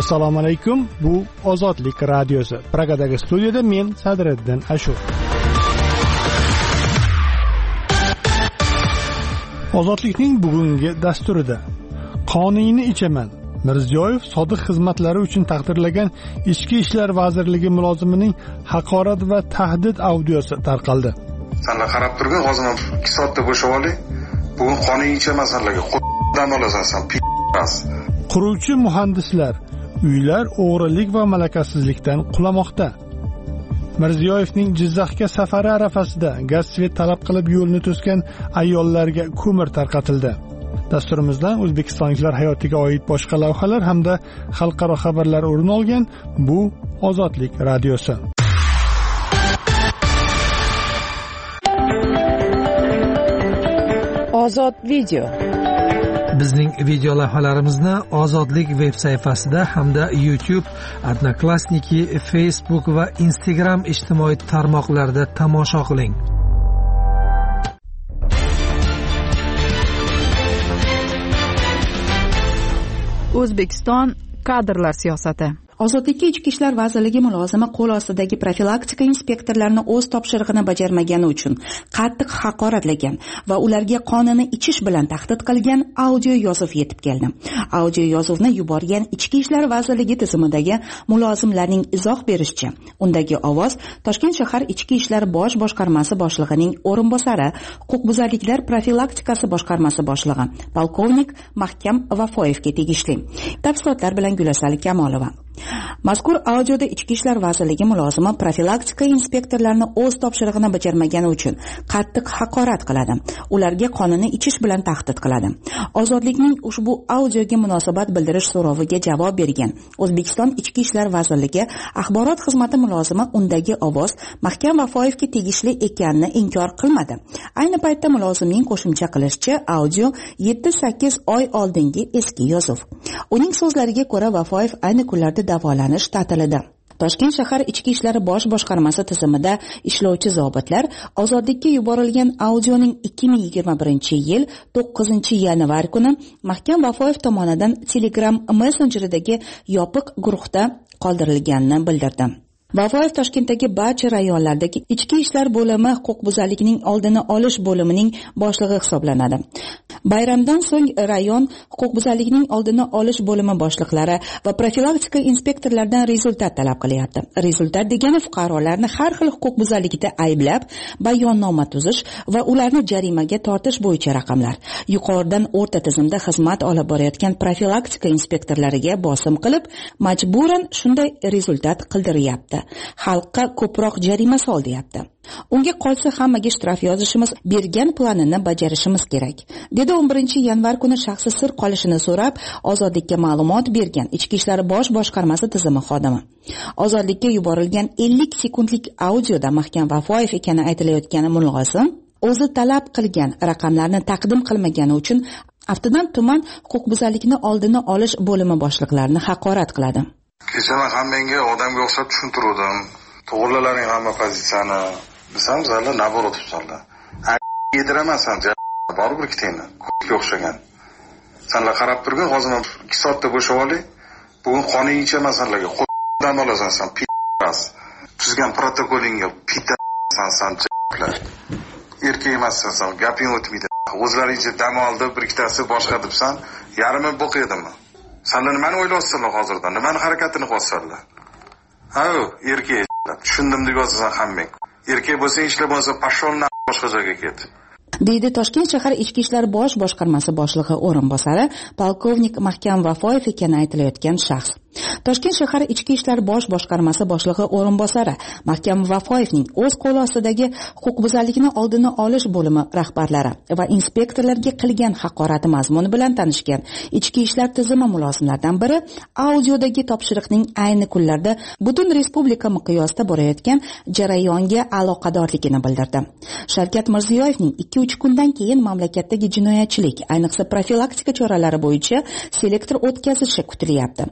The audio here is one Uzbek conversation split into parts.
Assalomu alaykum. Bu Ozodlik radiosi. Pragadagi studiyada men Sadriddin Ashur. Ozodlikning bugungi dasturida qonunni ichaman. Mirziyoyev sodiq xizmatlari uchun taqdirlagan Ichki ishlar vazirligi mulozimining haqorat va tahdid audiosi tarqaldi. Senlar qarab turgin, hozir 2 soatda bo'shab oling. Bugun qonun ichaman senlarga. Qo'ldan olasan sen. Quruvchi muhandislar uylar o'g'rilik va malakasizlikdan qulamoqda. Mirziyoyevning Jizzaxga safari arafasida gaz svet talab qilib yo'lni to'sgan ayollarga ko'mir tarqatildi. Dasturimizdan o'zbekistonliklar hayotiga oid boshqa lavhalar hamda xalqaro xabarlar o'rin olgan. Bu Ozodlik radiosi. Ozod video. Bizning video lavhalarimizni Ozodlik veb sayfasida hamda YouTube, Odnoklassniki, Facebook va Instagram ijtimoiy tarmoqlarida tomosha qiling. O'zbekiston kadrlar siyosati. Ozodlikka Ichki ishlar vazirligi mulozimi qo'l ostidagi profilaktika inspektorlarini o'z topshirig'ini bajarmagani uchun qattiq haqoratlagan va ularga qonini ichish bilan tahdid qilgan audio yozuv yetib keldi. Audio yozuvni yuborgan Ichki ishlar vazirligi tizimidagi mulozimlarning izoh berishicha, undagi ovoz Toshkent shahar Ichki ishlar bosh boshqarmasi boshlig'ining o'rinbosari, huquqbuzarliklar profilaktikasi boshqarmasi boshlig'i polkovnik Mahkam Vafoyevga tegishli. Tafsilotlar bilan Gulasal Kamolova. Mazkur audioda Ichki ishlar vazirligi mulozimi profilaktika inspektorlarini o'z topshirig'ini bajarmagani uchun qattiq haqorat qiladi. Ularga qonunni ichish bilan tahdid qiladi. Ozodlikning ushbu audioga munosabat bildirish so'roviga javob bergan O'zbekiston Ichki ishlar vazirligi axborot xizmati mulozimi undagi ovoz Mahkam Vafoyevga tegishli ekanini inkor qilmadi. Ayni paytda mulozimning qo'shimcha qilishicha, audio 7-8 oy oldingi eski yozuv. Uning so'zlariga ko'ra, Vafoyev ayni kunlarda davolanish ta'tilida. Toshkent shahar Ichki ishlar bosh boshqarmasi tizimida ishlovchi zobitlar ozodlikka yuborilgan audioning 2021-yil 9-yanvar kuni Mahkam Vafoyev tomonidan Telegram messenjeridagi yopiq guruhda qoldirilganini bildirdi. Vafoyev Toshkentdagi barcha rayonlardagi Ichki ishlar bo'limi huquqbuzarlikning oldini olish bo'limining boshlig'i hisoblanadi. Bayramdan so'ng rayon huquqbuzarlikning oldini olish bo'limi boshliqlari va profilaktika inspektorlaridan rezultat talab qilyapti. Rezultat degani fuqarolarni har xil huquqbuzarlikda ayblab, bayonnoma tuzish va ularni jarimaga tortish bo'yicha raqamlar. Yuqoridan o'rta tizimda xizmat olib borayotgan profilaktika inspektorlariga bosim qilib, majburan shunday rezultat qildiryapti. Xalqqa ko'proq jarima sol deyapti. Unga qolsa hammaga shtraf yozishimiz, bergan planini bajarishimiz kerak, dedi 11-yanvar kuni shaxsi sir qolishini so'rab Ozodlikka ma'lumot bergan Ichki ishlar bosh boshqarmasi tizimi xodimi. Ozodlikka yuborilgan 50 sekundlik audioda Mahkam Vafoyev ekani aytilayotgani mulozim o'zi talab qilgan raqamlarni taqdim qilmagani uchun aftidan tuman huquqbuzarlikni oldini olish bo'limi boshliqlarini haqorat qiladi. Kecha men hammangga odamga o'xshab tushuntirdim. To'g'rilalaring hamma pozitsiyani. Bizam zallar naborot tutsanlar. Yediramansan, baribir ikkitangni. Ko'kka o'xshagan. Senlar qarab turgin, hozir 2 soatda bo'shab oling. Bugun qonun ichaman senlarga. Qo'ldan olasan sen, p***ras. Tuzgan protokolingga p***san j***lar. Erkak emassan sen, gaping o'tmaydi. O'zlaringcha dam oldi, bir ikkitasi boshqa debsan, yarimi bo'q edimmi? Senlar nimani o'ylayapsizlar hozirdan? Nimani harakatini qilyapsizlar? Ha, erkak. Tushundim deb yozasan hammang. Erkak bo'lsang ishlar bo'lsa, pasholni boshqa joyga ket. deydi Toshkent shahar Ichki ishlar bosh boshqarmasi boshlig'i o'rinbosari polkovnik Mahkam Vafoyev ekani aytilayotgan shaxs. Toshkent shahar Ichki ishlar bosh boshqarmasi boshlig'i o'rinbosari Mahkam Vafoyevning o'z qo'l ostidagi huquqbuzarlikni oldini olish bo'limi rahbarlari va inspektorlarga qilgan haqorati mazmuni bilan tanishgan Ichki ishlar tizimi mulozimlaridan biri audiodagi topshiriqning ayni kunlarda butun respublika miqyosida borayotgan jarayonga aloqadorligini bildirdi. Shavkat Mirziyoyevning 2-3 kundan keyin mamlakatdagi jinoyatchilik, ayniqsa profilaktika choralari bo'yicha selektor o'tkazishi kutilyapti.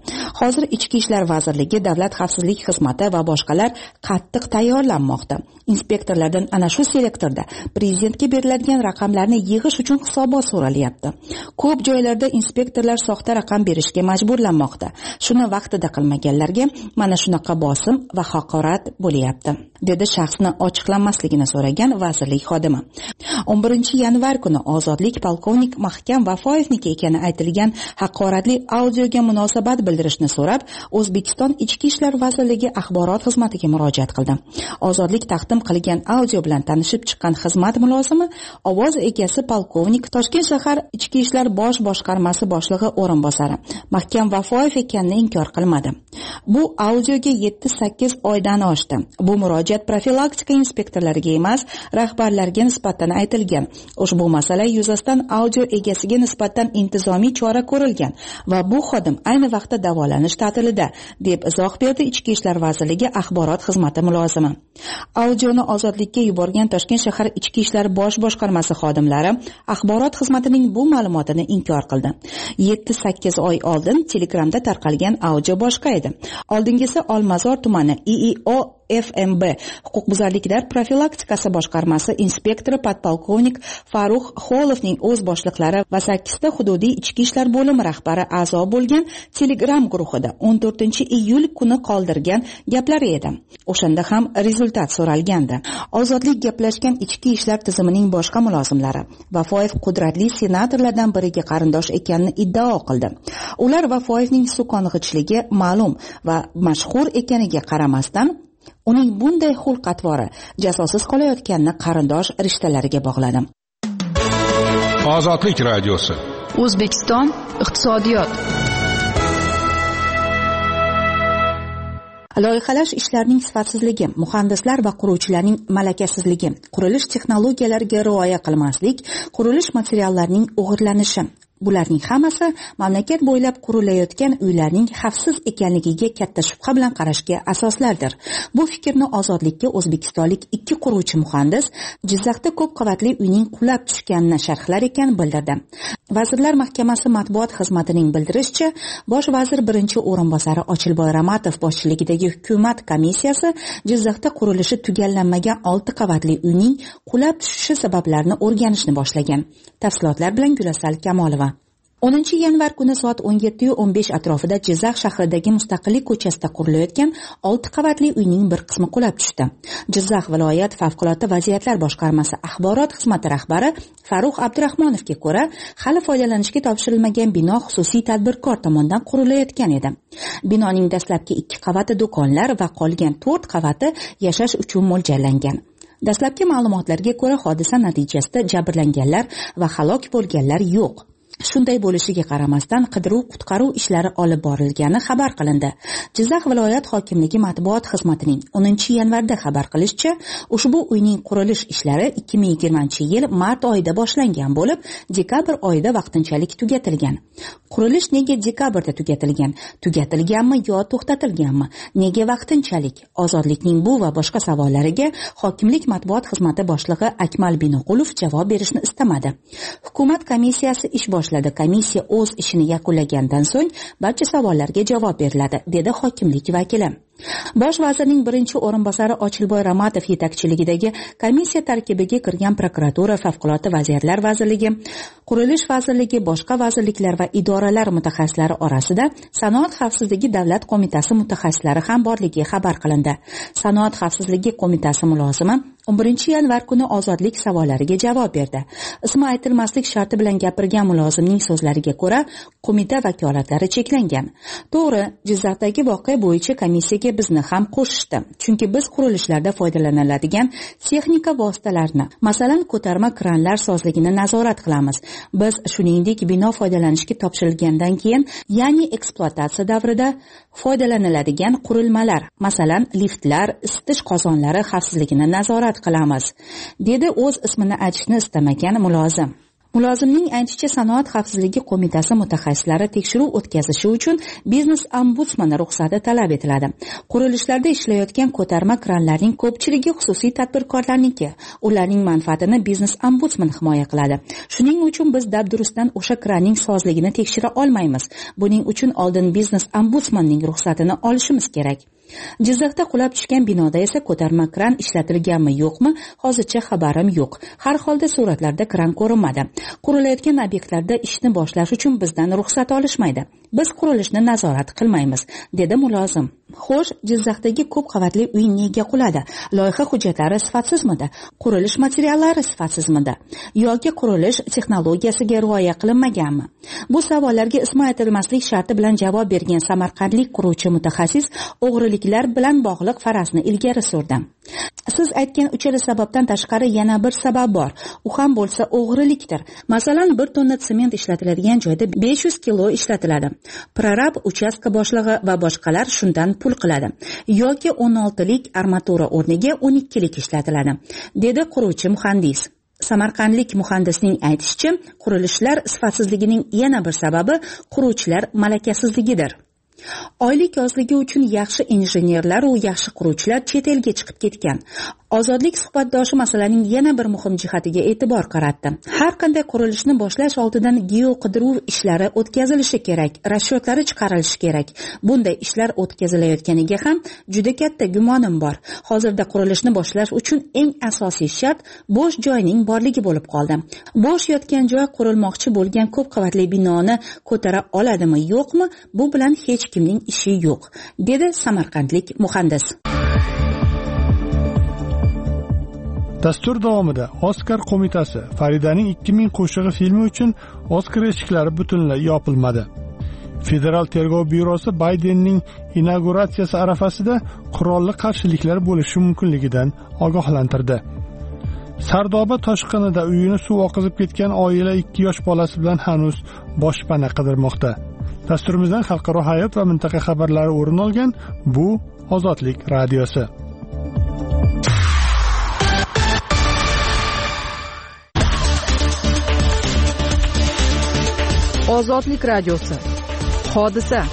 hozir Ichki ishlar vazirligi, Davlat xavfsizlik xizmati va boshqalar qattiq tayyorlanmoqda. Inspektorlardan ana shu sektorda prezidentga beriladigan raqamlarni yig'ish uchun hisobot so'ralyapti. Ko'p joylarda inspektorlar soxta raqam berishga majburlanmoqda. Shuni vaqtida qilmaganlarga mana shunaqa bosim va haqorat bo'lyapti, dedi shaxsni ochiqlanmasligini so'ragan vazirlik xodimi. 11 yanvar kuni Ozodlik polkovnik Mahkam Vafoyevniki ekani aytilgan haqoratli audioga munosabat bildirishni so'rab, O'zbekiston Ichki ishlar vazirligi axborot xizmatiga murojaat qildi. Ozodlik taqdim qilgan audio bilan tanishib chiqqan xizmat mulozimi ovoz egasi polkovnik Toshkent shahar Ichki ishlar bosh boshqarmasi boshlig'i o'rinbosari Mahkam Vafoyev ekanini inkor qilmadi. Bu audioga 7-8 oydan oshdi. Bu murojaat profilaktika inspektorlariga emas, rahbarlarga nisbatan aytilgan. Ushbu masala yuzasidan audio egasiga nisbatan intizomiy chora ko'rilgan va bu xodim ayni vaqtda davolanish ta'tilida, deb izoh berdi Ichki ishlar vazirligi axborot xizmati mulozimi. Audioni Ozodlikka yuborgan Toshkent shahar Ichki ishlar bosh boshqarmasi xodimlari axborot xizmatining bu ma'lumotini inkor qildi. 7-8 oy oldin Telegramda tarqalgan audio boshqa edi. Oldingisi Olmazor tumani IIO FMB huquqbuzarliklar profilaktikasi boshqarmasi inspektori podpolkovnik Farruh Xolovning o'z boshliqlari va 8 ta hududiy ichki ishlar bo'limi rahbari a'zo bo'lgan Telegram guruhida 14-iyul kuni qoldirgan gaplari edi. O'shanda ham rezultat so'ralgandi. Ozodlik gaplashgan ichki ishlar tizimining boshqa mulozimlari Vafoyev qudratli senatorlardan biriga qarindosh ekanini iddao qildi. Ular Vafoyevning suqong'ichligi ma'lum va mashhur ekaniga qaramasdan uning bunday xulq-atvori jazosiz qolayotganini qarindosh rishtalariga bog'ladi. Ozodlik radiosi. O'zbekiston iqtisodiyot. Loyihalash ishlarining sifatsizligi, muhandislar va quruvchilarning malakasizligi, qurilish texnologiyalariga rioya qilmaslik, qurilish materiallarining o'g'irlanishi. Bularning hammasi mamlakat bo'ylab qurilayotgan uylarning xavfsiz ekanligiga katta shubha bilan qarashga asoslardir. Bu fikrni Ozodlikka o'zbekistonlik 2 quruvchi muhandis Jizzaxda ko'p qavatli uyning qulab tushganini sharhlar ekan bildirdi. Vazirlar Mahkamasi matbuot xizmatining bildirishicha, Bosh vazir birinchi o'rinbosari Ochilboy Ramatov boshchiligidagi hukumat komissiyasi Jizzaxda qurilishi tugallanmagan 6 qavatli uyning qulab tushishi sabablarini o'rganishni boshlagan. Tafsilotlar bilan Gulasal Kamolova. 10 yanvar kuni soat 17:15 atrofida Jizzax shahridagi Mustaqillik ko'chasida qurilayotgan 6 qavatli uyning bir qismi qulab tushdi. Jizzax viloyat favqulodda vaziyatlar boshqarmasi axborot xizmati rahbari Farruh Abdurahmonovga ko'ra, hali foydalanishga topshirilmagan bino xususiy tadbirkor tomonidan qurilayotgan edi. Binoning dastlabki 2 qavati do'konlar va qolgan 4 qavati yashash uchun mo'ljallangan. Dastlabki ma'lumotlarga ko'ra, hodisa natijasida jabrlanganlar va halok bo'lganlar yo'q. Shunday bo'lishiga qaramasdan qidiruv-qutqaruv ishlari olib borilgani xabar qilindi. Jizzax viloyat hokimligi matbuot xizmatining 10 yanvarda xabar qilishicha, ushbu uyning qurilish ishlari 2020-yil mart oyida boshlangan bo'lib, dekabr oyida vaqtinchalik tugatilgan. Qurilish nega dekabrda tugatilgan? Tugatilganmi yo to'xtatilganmi? Nega vaqtinchalik? Ozodlikning bu va boshqa savollariga hokimlik matbuot xizmati boshlig'i Akmal Binoqulov javob berishni istamadi. Hukumat komissiyasi ish boshladi. Komissiya o'z ishini yakunlagandan so'ng barcha savollarga javob beriladi, dedi hokimlik vakili. Bosh vazirning birinchi o'rinbosari Ochilboy Ramatov yetakchiligidagi komissiya tarkibiga kirgan prokuratura, favqulodda vaziyatlar vazirligi, qurilish vazirligi, boshqa vazirliklar va idoralar mutaxassislari orasida Sanoat xavfsizligi davlat qo'mitasi mutaxassislari ham borligi xabar qilindi. Sanoat xavfsizligi qo'mitasi mulozimi 11 yanvar kuni Ozodlik savollariga javob berdi. Ismi aytilmaslik sharti bilan gapirgan mulozimning so'zlariga ko'ra, qo'mita vakolatlari cheklangan. To'g'ri, Jizzaxdagi voqea bo'yicha komissiyaga bizni ham qo'shishdi. Chunki biz qurilishlarda foydalaniladigan texnika vositalarini, masalan, ko'tarma kranlar sozligini nazorat qilamiz. Biz shuningdek bino foydalanishga topshirilgandan keyin, ya'ni ekspluatatsiya davrida foydalaniladigan qurilmalar, masalan, liftlar, isitish qozonlari xavfsizligini nazorat qilamiz, dedi o'z ismini aytishni istamagan mulozim. Mulozimning aytishicha, Sanoat xavfsizligi qo'mitasi mutaxassislari tekshiruv o'tkazishi uchun biznes ombudsmani ruxsati talab etiladi. Qurilishlarda ishlayotgan ko'tarma kranlarning ko'pchiligi xususiy tadbirkorlarniki. Ularning manfaatini biznes ombudsman himoya qiladi. Shuning uchun biz dabdurustdan o'sha kranning sozligini tekshira olmaymiz. Buning uchun oldin biznes ombudsmanning ruxsatini olishimiz kerak. Jizzaxda qulab tushgan binoda esa ko'tarma kran ishlatilganmi yo'qmi, hozircha xabarim yo'q. Har holda suratlarda kran ko'rinmadi. Qurilayotgan obyektlarda ishni boshlash uchun bizdan ruxsat olishmaydi. Biz qurilishni nazorat qilmaymiz, dedi mulozim. Xo'sh, Jizzaxdagi ko'p qavatli uy nega quladi? Loyiha hujjatlari sifatsizmidi? Qurilish materiallari sifatsizmidi? Yoki qurilish texnologiyasiga rioya qilinmaganmi? Bu savollarga ismi aytilmaslik sharti bilan javob bergan samarqandlik quruvchi mutaxassis o'g'riliklar bilan bog'liq farazni ilgari surdi. Siz aytgan uchala sababdan tashqari yana bir sabab bor. U ham bo'lsa o'g'rilikdir. Masalan, 1 tonna sement ishlatiladigan joyda 500 kilo ishlatiladi. Prorab, uchastka boshlig'i va boshqalar shundan pul qiladi. Yoki 16 lik armatura o'rniga 12 lik ishlatiladi, dedi quruvchi muhandis. Samarqandlik muhandisning aytishicha, qurilishlar sifatsizligining yana bir sababi quruvchilar malakasizligidir. Oylik ozligi uchun yaxshi injenerlar va yaxshi quruvchilar chet elga chiqib ketgan. Ozodlik suhbatdoshi masalaning yana bir muhim jihatiga e'tibor qaratdi. Har qanday qurilishni boshlash oldidan geoqidiruv ishlari o'tkazilishi kerak, rasyotlari chiqarilishi kerak. Bunday ishlar o'tkazilayotganiga ham juda katta gumonim bor. Hozirda qurilishni boshlash uchun eng asosiy shart bo'sh joyning borligi bo'lib qoldi. Bo'sh yotgan joy qurilmoqchi bo'lgan ko'p qavatli binoni ko'tara oladimi, yo'qmi, bu bilan hech kimning ishi yo'q, dedi samarqandlik muhandis. Dastur davomida Oskar qo'mitasi Faridaning 2000 qo'shig'i filmi uchun Oskar eshiklari butunlay yopilmadi. Federal tergov byurosi Baydenning inauguratsiyasi arafasida qurolli qarshiliklar bo'lishi mumkinligidan ogohlantirdi. Sardoba toshqinida uyini suv oqizib ketgan oila 2 yosh bolasi bilan hanuz boshpana qidirmoqda. Dasturimizdan xalqaro hayot va mintaqa xabarlari o'rin olgan. Bu Ozodlik radiosi. Ozodlik radiosi. Hodisa.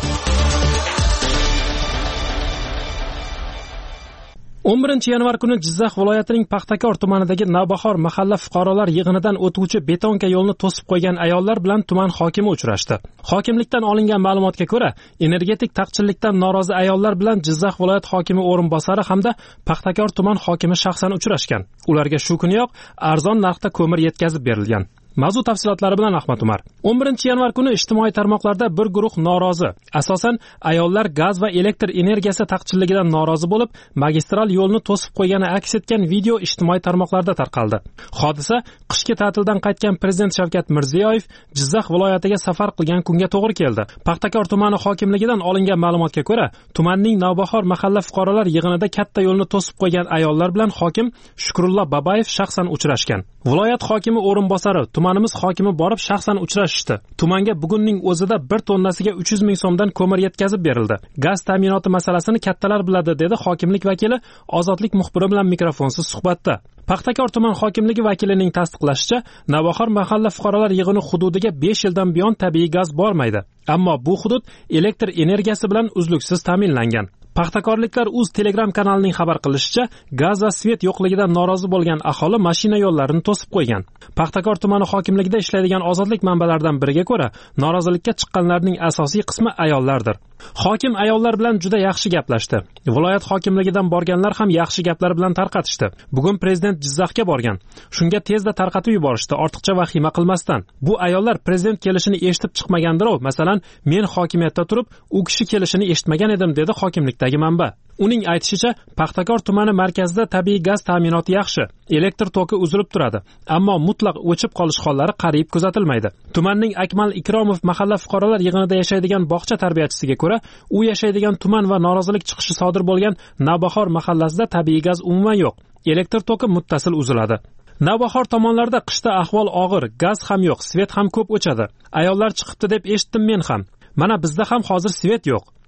11 yanvar kuni Jizzax viloyatining Paxtakor tumanidagi Navbahor mahalla fuqarolar yig'inidan o'tuvchi betonka yo'lni to'sib qo'ygan ayollar bilan tuman hokimi uchrashdi. Hokimlikdan olingan ma'lumotga ko'ra, energetik taqchillikdan norozi ayollar bilan Jizzax viloyat hokimi o'rinbosari hamda Paxtakor tuman hokimi shaxsan uchrashgan. Ularga shu kuniyoq arzon narxda ko'mir yetkazib berilgan. Mavzu tafsilotlari bilan Ahmad Umar. 11 yanvar kuni ijtimoiy tarmoqlarda bir guruh norozi, asosan ayollar gaz va elektr energiyasi taqchilligidan norozi bo'lib, magistral yo'lni to'sib qo'ygani aks etgan video ijtimoiy tarmoqlarda tarqaldi. Hodisa qishki ta'tildan qaytgan prezident Shavkat Mirziyoyev Jizzax viloyatiga safar qilgan kunga to'g'ri keldi. Paxtakor tumani hokimligidan olingan ma'lumotga ko'ra, tumanning Navbahor mahalla fuqarolar yig'inida katta yo'lni to'sib qo'ygan ayollar bilan hokim Shukrullo Babayev shaxsan uchrashgan. Viloyat hokimi o'rinbosari tumanimiz hokimi borib shaxsan uchrashishdi. Tumanga bugunning o'zida 1 tonnasiga 300 ming so'mdan ko'mir yetkazib berildi. Gaz ta'minoti masalasini kattalar biladi, dedi hokimlik vakili Ozodlik muxbiri bilan mikrofonsiz suhbatda. Paxtakor tuman hokimligi vakilining tasdiqlashicha, Navbahor mahalla fuqarolar yig'ini hududiga 5 yildan buyon tabiiy gaz bormaydi. Ammo bu hudud elektr energiyasi bilan uzluksiz ta'minlangan. Paxtakorliklar uz Telegram kanalining xabar qilishicha, gaz va svet yo'qligidan norozi bo'lgan aholi mashina yo'llarini to'sib qo'ygan. Paxtakor tumani hokimligida ishlaydigan ozodlik manbalaridan biriga ko'ra, norozilikka chiqqanlarning asosiy qismi ayollardir. Hokim ayollar bilan juda yaxshi gaplashdi. Viloyat hokimligidan borganlar ham yaxshi gaplar bilan tarqatishdi. Bugun prezident Jizzaxga borgan. Shunga tezda tarqatib yuborishdi, ortiqcha vahima qilmasdan. Bu ayollar prezident kelishini eshitib chiqmagandir-ku. Masalan, men hokimiyatda turib, u kishi kelishini eshitmagan edim, dedi hokimlikdagi manba. Uning aytishicha, Paxtakor tumani markazida tabiiy gaz ta'minoti yaxshi, elektr toki uzilib turadi, ammo mutlaq o'chib qolish hollari qariyb kuzatilmaydi. Tumanning Akmal Ikromov mahalla fuqarolar yig'inida yashaydigan bog'cha tarbiyachisiga ko'ra, u yashaydigan tuman va norozilik chiqishi sodir bo'lgan Navbahor mahallasida tabiiy gaz umuman yo'q. Elektr toki muttasil uziladi. Navbahor tomonlarda qishda ahvol og'ir, gaz ham yo'q, svet ham ko'p o'chadi. Ayollar chiqibdi deb eshitdim men ham. Mana bizda ham hozir svet yo'q.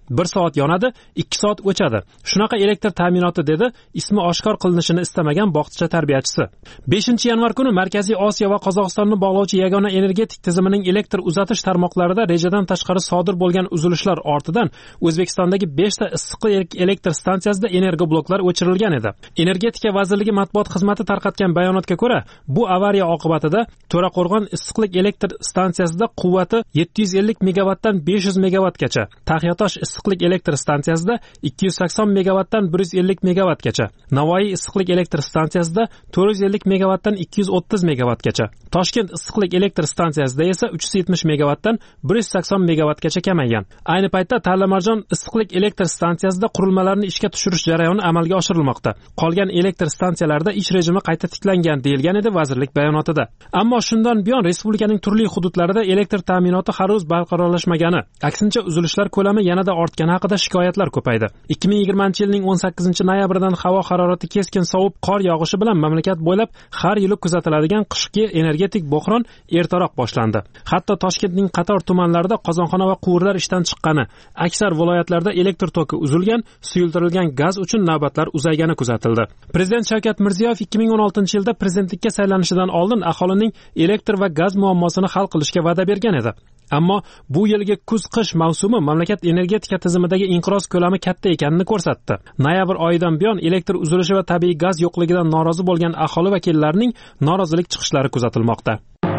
1 soat yonadi, 2 soat o'chadi. Shunaqa elektr ta'minoti, dedi ismi oshkor qilinishini istamagan bog'cha tarbiyachisi. 5-yanvar kuni Markaziy Osiyo va Qozog'istonni bog'lovchi yagona energetik tizimining elektr uzatish tarmoqlarida rejadan tashqari sodir bo'lgan uzilishlar ortidan O'zbekistondagi 5 ta issiqlik elektr stansiyasida energobloklar o'chirilgan edi. Energetika vazirligi matbuot xizmati tarqatgan bayonotga ko'ra, bu avariya oqibatida To'raqo'rg'on issiqlik elektr stansiyasida quvvati 750 megawattdan 500 megawattgacha, Taxyatosh issiqlik elektr stansiyasida 280 megawattdan 150 megawattgacha, Navoiy issiqlik elektr stansiyasida 450 megawattdan 230 megawattgacha, Toshkent issiqlik elektr stansiyasida esa 370 megawattdan 180 megawattgacha kamaygan. Ayni paytda Tallamarjon issiqlik elektr stansiyasida qurilmalarni ishga tushirish jarayoni amalga oshirilmoqda. Qolgan elektr stansiyalarda ish rejimi qayta tiklangan deyilgan edi vazirlik bayonotida. Ammo shundan buyon respublikaning turli hududlarida elektr ta'minoti hanuz barqarorlashmagani, aksincha uzilishlar ko'lami yanada ortgani haqida shikoyatlar ko'paydi. 2020-yilning 18-noyabridan havo harorati keskin sovib, qor yog'ishi bilan mamlakat bo'ylab har yili kuzatiladigan qishki energetik bo'hron ertaroq boshlandi. Hatto Toshkentning qator tumanlarida qozonxona va quvurlar ishdan chiqqani, aksar viloyatlarda elektr toki uzilgan, suyultirilgan gaz uchun navbatlar uzaygani kuzatildi. Prezident Shavkat Mirziyoyev 2016-yilda prezidentlikka saylanishidan oldin aholining elektr va gaz muammosini hal qilishga va'da bergan edi. Ammo bu yilgi kuz-qish mavsumi mamlakat energetika tizimidagi inqiroz ko'lami katta ekanini ko'rsatdi. Noyabr oyidan buyon elektr uzilishi va tabiiy gaz yo'qligidan norozi bo'lgan aholi vakillarining norozilik chiqishlari kuzatilmoqda.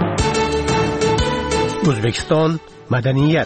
O'zbekiston madaniyat.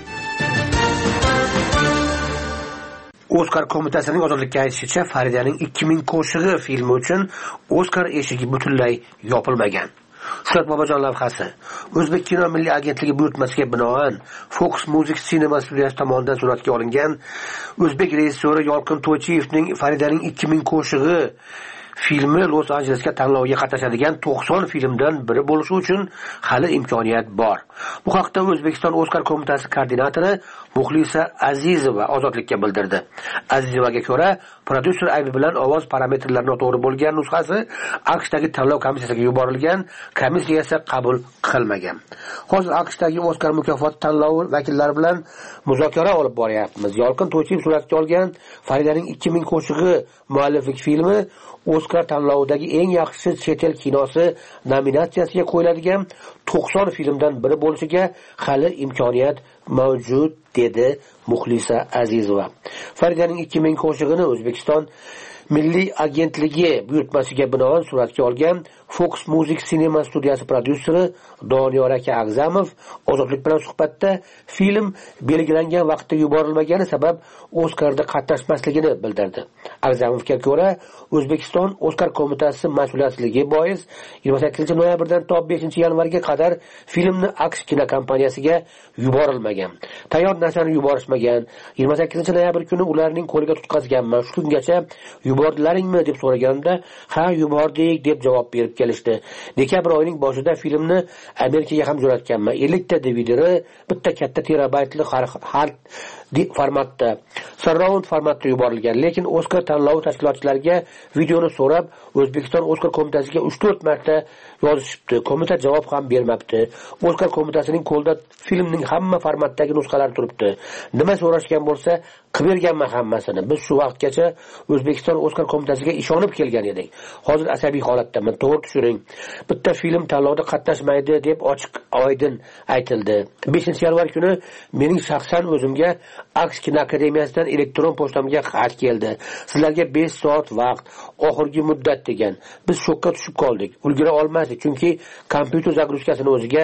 Oskar qo'mitasining ozodlikka aytishicha, Faridaning 2000 qo'shig'i filmi uchun Oskar eshigi butunlay yopilmagan. Shuhrat Bobojon lavhasi. O'zbek kino milliy agentligi buyurtmasiga binoan Fox Music Cinema studiyasi tomonidan suratga olingan o'zbek rejissyori Yolqin To'ychiyevning Faridaning 2000 qo'shig'i filmi Los Anjelesga tanlovga qatnashadigan 90 filmdan biri bo'lishi uchun hali imkoniyat bor. Bu haqda O'zbekiston Oskar qo'mitasi koordinatori Muxlisa Azizova Ozodlikka bildirdi. Azizovaga ko'ra, prodyuser aybi bilan ovoz parametrlari noto'g'ri bo'lgan nusxasi AQShdagi tanlov komissiyasiga yuborilgan, komissiya esa qabul qilmagan. Hozir AQShdagi Oskar mukofoti tanlovi vakillari bilan muzokara olib boryapmiz. Yolqin To'ychiyev suratga olgan Faridaning 2000 qo'shig'i mualliflik filmi Oskar tanlovidagi eng yaxshi chet el kinosi nominatsiyasiga qo'yiladigan 90 filmdan biri bo'lishiga hali imkoniyat mavjud, dedi Muxlisa Azizova. Faridaning 2000 qo'shig'ini O'zbekiston milliy agentligi buyurtmasiga binoan suratga olgan Fox Music Cinema studiyasi prodyuseri Doniyor aka Agzamov Ozodlik bilan suhbatda film belgilangan vaqtda yuborilmagani sabab Oskarda qatnashmasligini bildirdi. Agzamovga ko'ra, O'zbekiston Oskar qo'mitasi mas'uliyatsizligi bois 28-noyabrdan to 5-yanvarga qadar filmni AQSh kinokompaniyasiga yuborilmagan. Tayyor narsani yuborishmagan. 28-noyabr kuni ularning qo'liga tutqazganman. Shu kungacha yubordilaringmi deb so'raganimda, ha, yubordik deb javob berib kelishdi. Dekabr oyining boshida filmni Amerikaga ham jo'natganman. 50 ta DVD-ni bitta katta terabaytli hard formatda, surround formatda yuborilgan. Lekin Oskar tanlovi tashkilotchilariga videoni so'rab, O'zbekiston Oskar qo'mitasiga 3-4 marta yozishibdi. Qo'mita javob ham bermabdi. Oskar qo'mitasining qo'lida filmning hamma formatdagi nusxalari turibdi. Nima so'rashgan bo'lsa, qilib berganman hammasini. Biz shu vaqtgacha O'zbekiston Oskar qo'mitasiga ishonib kelgan edik. Hozir asabiy holatdaman. To'g'ri tushuning. Bitta film tanlovda qatnashmaydi deb ochiq oydin aytildi. 5-yanvar kuni mening shaxsan o'zimga AQSh kino akademiyasidan elektron pochtamga xat keldi. Sizlarga 5 soat vaqt, oxirgi muddat degan. Biz shokka tushib qoldik. Ulgura olmasdik, chunki kompyuter zagrushkasini o'ziga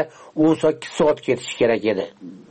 18 soat ketishi kerak edi,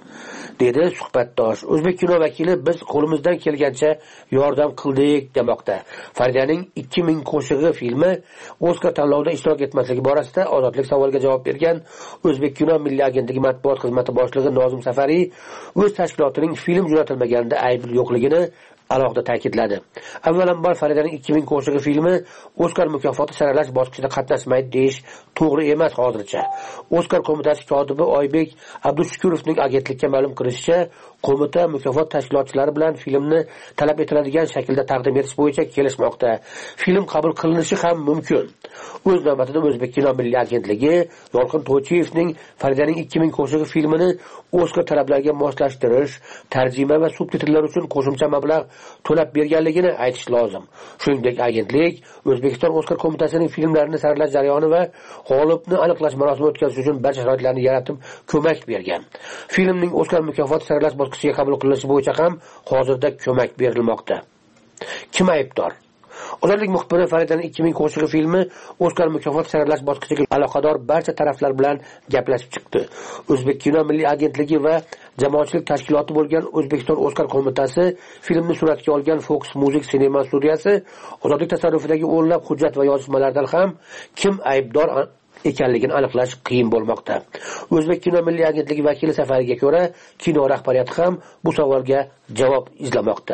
dedi suhbatdosh. O'zbek kino vakili biz qo'limizdan kelgancha yordam qildik demoqda. Faridaning 2000 qo'shig'i filmi Oskar tanlovida ishtirok etmasligi borasida Ozodlik savoliga javob bergan O'zbek kino milliy agentligi matbuot xizmati boshlig'i Nozim Safariy o'z tashkilotining film jo'natilmaganda aybi yo'qligini alohida ta'kidladi. Avvalambor Faridaning 2000 qo'shig'i filmi Oskar mukofoti saralash bosqichida qatnashmaydi deyish to'g'ri emas hozircha. Oskar qo'mitasi kotibi Oybek Abdushukurovning agentlikka ma'lum qilishicha, Qo'mita mukofot tashkilotchilari bilan filmni talab etiladigan shaklda taqdim etish bo'yicha kelishmoqda. Film qabul qilinishi ham mumkin. O'z navbatida O'zbek kino milliy agentligi Yolqin To'ychiyevning Faridaning 2000 qo'shig'i filmini Oskar talablariga moslashtirish, tarjima va subtitrlar uchun qo'shimcha mablag' to'lab berganligini aytish lozim. Shuningdek, agentlik O'zbekiston Oskar qo'mitasining filmlarini saralash jarayoni va g'olibni aniqlash marosimi o'tkazish uchun barcha sharoitlarni yaratib ko'mak bergan. Filmning Oskar mukofoti saralash bosqichiga qabul qilinishi bo'yicha ham hozirda ko'mak berilmoqda. Kim aybdor? Ozodlik muxbiri Faridaning 2000 qo'shig'i filmi Oskar mukofoti saralash bosqichiga aloqador barcha taraflar bilan gaplashib chiqdi. O'zbek kino milliy agentligi va jamoatchilik tashkiloti bo'lgan O'zbekiston Oskar qo'mitasi filmni suratga olgan Fox Music sinema studiyasi ozodlik tasarrufidagi o'nlab hujjat va yozishmalardan ham kim aybdor ekanligini aniqlash qiyin bo'lmoqda. O'zbek kino milliy agentligi vakili Safariga ko'ra, kino rahbariyati ham bu savolga javob izlamoqda.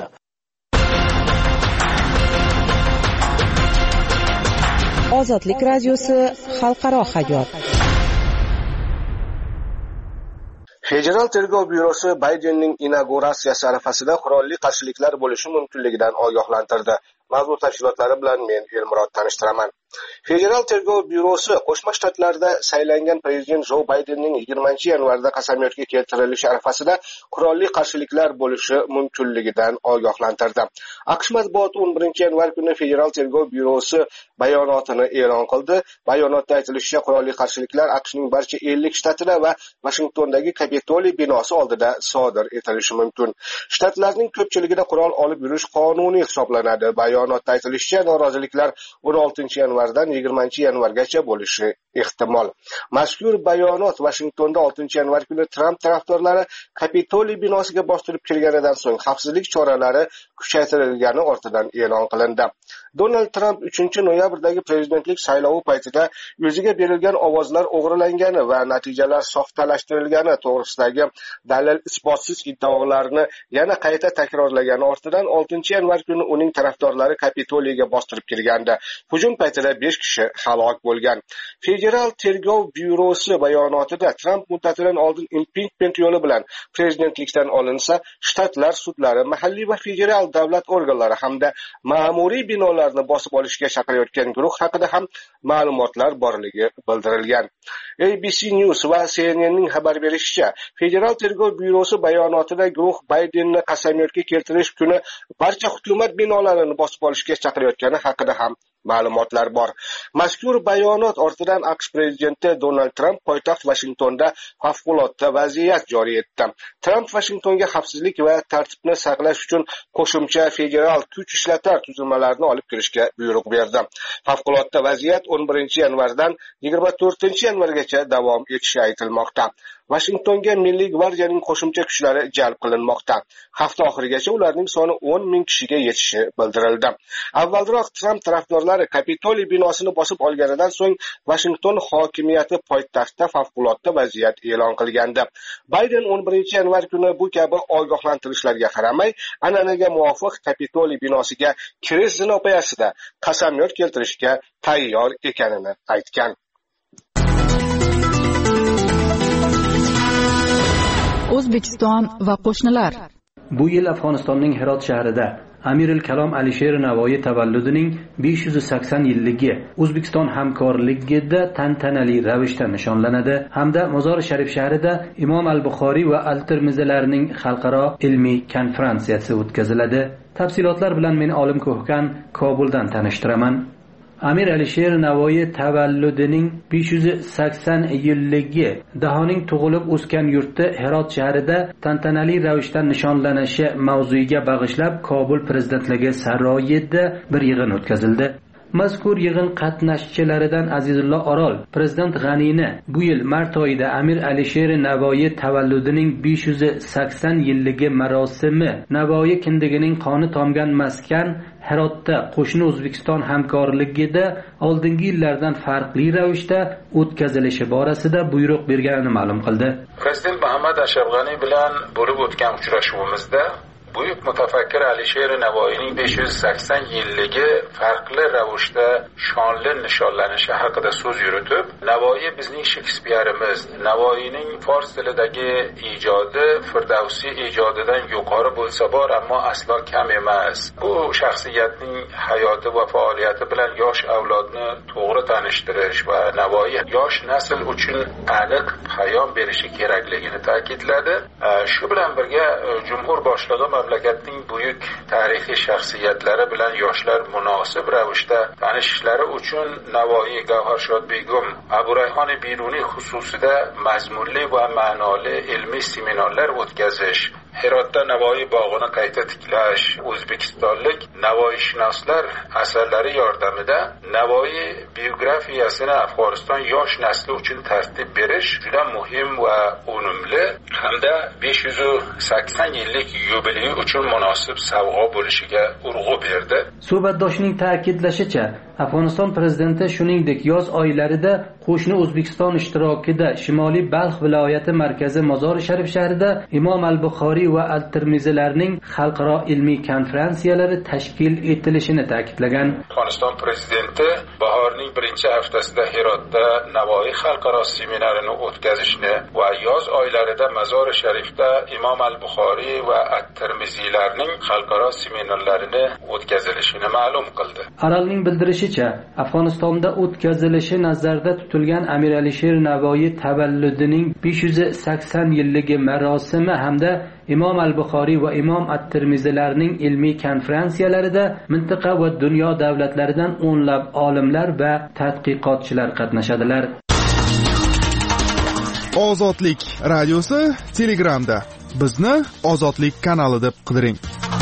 Ozodlik radiosi xalqaro hayot. Federal tergov byurosi Baydenning inauguratsiyasi arafasida qurolli qarshiliklar bo'lishi mumkinligidan ogohlantirdi. Mazmun tafsilotlari bilan men Elmurod tanishtiraman. Federal tergov byurosi Qo'shma Shtatlarda saylangan prezident Jo Baydenning 20-yanvarda qasamyodga keltirilishi arafasida qurolli qarshiliklar bo'lishi mumkinligidan ogohlantirdi. AQSh matbuoti 11-yanvar kuni Federal tergov byurosi bayonotini e'lon qildi. Bayonotda aytilishicha, qurolli qarshiliklar AQShning barcha 50 shtatida va Vashingtondagi Kapitoliy binosi oldida sodir etilishi mumkin. Shtatlarning ko'pchiligida qurol olib yurish qonuniy hisoblanadi. Bayonotda aytilishicha, noroziliklar 16-yanvardan 20-yanvargacha bo'lishi ehtimol. Mazkur bayonot Vashingtonda 6-yanvar kuni Trump tarafdorlari Kapitoliy binosiga bostirib kirganidan so'ng xavfsizlik choralari kuchaytirilgani ortidan e'lon qilindi. Donald Trump 3-noyabrdagi prezidentlik saylovi paytida o'ziga berilgan ovozlar o'g'irlangani va natijalar soxtalashtirilgani to'g'risidagi dalil isbotsiz iddaolarni yana qayta takrorlagani ortidan 6-yanvar kuni uning tarafdorlari Kapitoliyga bostirib kirgandi. Hujum paytida 5 kishi halok bo'lgan. Federal tergov byurosi bayonotida Trump muddatidan oldin impichment yo'li bilan prezidentlikdan olinsa, shtatlar sudlari, mahalliy va federal davlat organlari hamda ma'muriy binolarni bosib olishga chaqirayotgan guruh haqida ham ma'lumotlar borligi bildirilgan. ABC News va CNNning xabar berishicha, Federal tergov byurosi bayonotida guruh Baydenni qasamyodga keltirish kuni barcha hukumat binolarini bosib olishga chaqirayotgani haqida ham ma'lumotlar bor. Mazkur bayonot ortidan AQSh prezidenti Donald Trump poytaxt Vashingtonda favqulodda vaziyat joriy etdi. Trump Vashingtonga xavfsizlik va tartibni saqlash uchun qo'shimcha federal kuch ishlatar tuzilmalarini olib kirishga buyruq berdi. Favqulodda vaziyat 11-yanvardan 24-yanvargacha davom etishi aytilmoqda. Vashingtonga Milliy gvardiyaning qo'shimcha kuchlari jalb qilinmoqda. Hafta oxirigacha ularning soni 10 ming kishiga yetishi bildirildi. Avvalroq Trump tarafdorlari Kapitoliy binosini bosib olganidan so'ng Vashington hokimiyati poytaxtda favqulodda vaziyat e'lon qilgandi. Bayden 11-yanvar kuni bu kabi ogohlantirishlarga qaramay, an'anaga muvofiq Kapitoliy binosiga kirish zinopoyasida qasamyod keltirishga tayyor ekanini aytgan. O'zbekiston va qo'shnilar. Bu yil Afg'onistonning Herot shahrida Amirul Kalom Alisher Navoiy tavalludining 580 yilligi O'zbekiston hamkorligida tantanali ravishda nishonlanadi hamda Mozori Sharif shahrida Imom al-Buxoriy va al-Tirmizilarining xalqaro ilmiy konferensiyasi o'tkaziladi. Tafsilotlar bilan men Olim Ko'hkan Kobuldan tanishtiraman. Amir Alisher Navoiy tavalludining 580 yilligi Dahoning tug'ilib o'sgan yurti Herot shahrida tantanali ravishda nishonlanishi mavzuiga bag'ishlab Kobul prezidentligi saroyida bir yig'in o'tkazildi. Mazkur yig'in qatnashchilaridan Azizullo Orol prezident G'aniyni bu yil mart oyida Amir Alisher Navoiy tavalludining 580 yilligi marosimi Navoiy kindigining qoni tomgan maskan Herotda qo'shni O'zbekiston hamkorligida oldingi yillardan farqli ravishda o'tkazilishi borasida buyruq berganini ma'lum qildi. Prezident Muhammad Ashraf G'ani bilan bo'lib o'tgan uchrashuvimizda buyuk mutafakkir Alisher Navoiyning 580 yilligi farqli ravishda shonli nishonlanishi haqida so'z yuritib, Navoiy bizning Shekspirimiz, Navoiyning fors tilidagi ijodi Firdavsiy ijodidan yuqori bo'lsa bor, ammo aslo kam emas. Bu shaxsiyatning hayoti va faoliyati bilan yosh avlodni to'g'ri tanishtirish va Navoiy yosh nasl uchun aniq hayot berishi kerakligini ta'kidladi. Shu bilan birga Jumhur boshlig'i mamlakatning buyuk tarixiy shaxsiyatlari bilan yoshlar munosib ravishda tanishishlari uchun Navoiy, Gavharshod begum, Abu Rayhon Biruniy xususida mazmunli va ma'noli ilmiy seminarlar o'tkazish, Hirotda Navoiy bog'ini qayta tiklash, o'zbekistonlik navoiyshunoslar asarlari yordamida Navoiy biografiyasini Afg'oniston yosh nasli uchun tartib berish juda muhim va unumli hamda 580 yillik yubiley uchun munosib savg'o bo'lishiga urg'u berdi. Suhbatdoshning ta'kidlashicha, Afg'oniston prezidenti shuningdek yoz oylarida qo'shni O'zbekiston ishtirokida Shimoliy Balx viloyati markazi Mozori Sharif shahrida Imom al-Buxoriy va al-Tirmizilarning xalqaro ilmiy konferensiyalari tashkil etilishini ta'kidlagan. Afg'oniston prezidenti bahorning birinchi haftasida Hirotda Navoiy xalqaro seminarini o'tkazishni va yoz oylarida Mozori Sharifda Imom al-Buxoriy va at-Tirmiziylarning xalqaro seminarlarini o'tkazilishini ma'lum qildi. Aralning bildirishicha, Afg'onistonda o'tkazilishi nazarda tutilgan Amir Alisher Navoiy tavalludining 580 yilligi marosimi hamda Imom al-Buxoriy va Imom at-Tirmizilarning ilmiy konferensiyalarida mintaqa va dunyo davlatlaridan o'nlab olimlar va tadqiqotchilar qatnashadilar. Ozodlik radiosi Telegramda. Bizni Ozodlik kanali deb qidiring.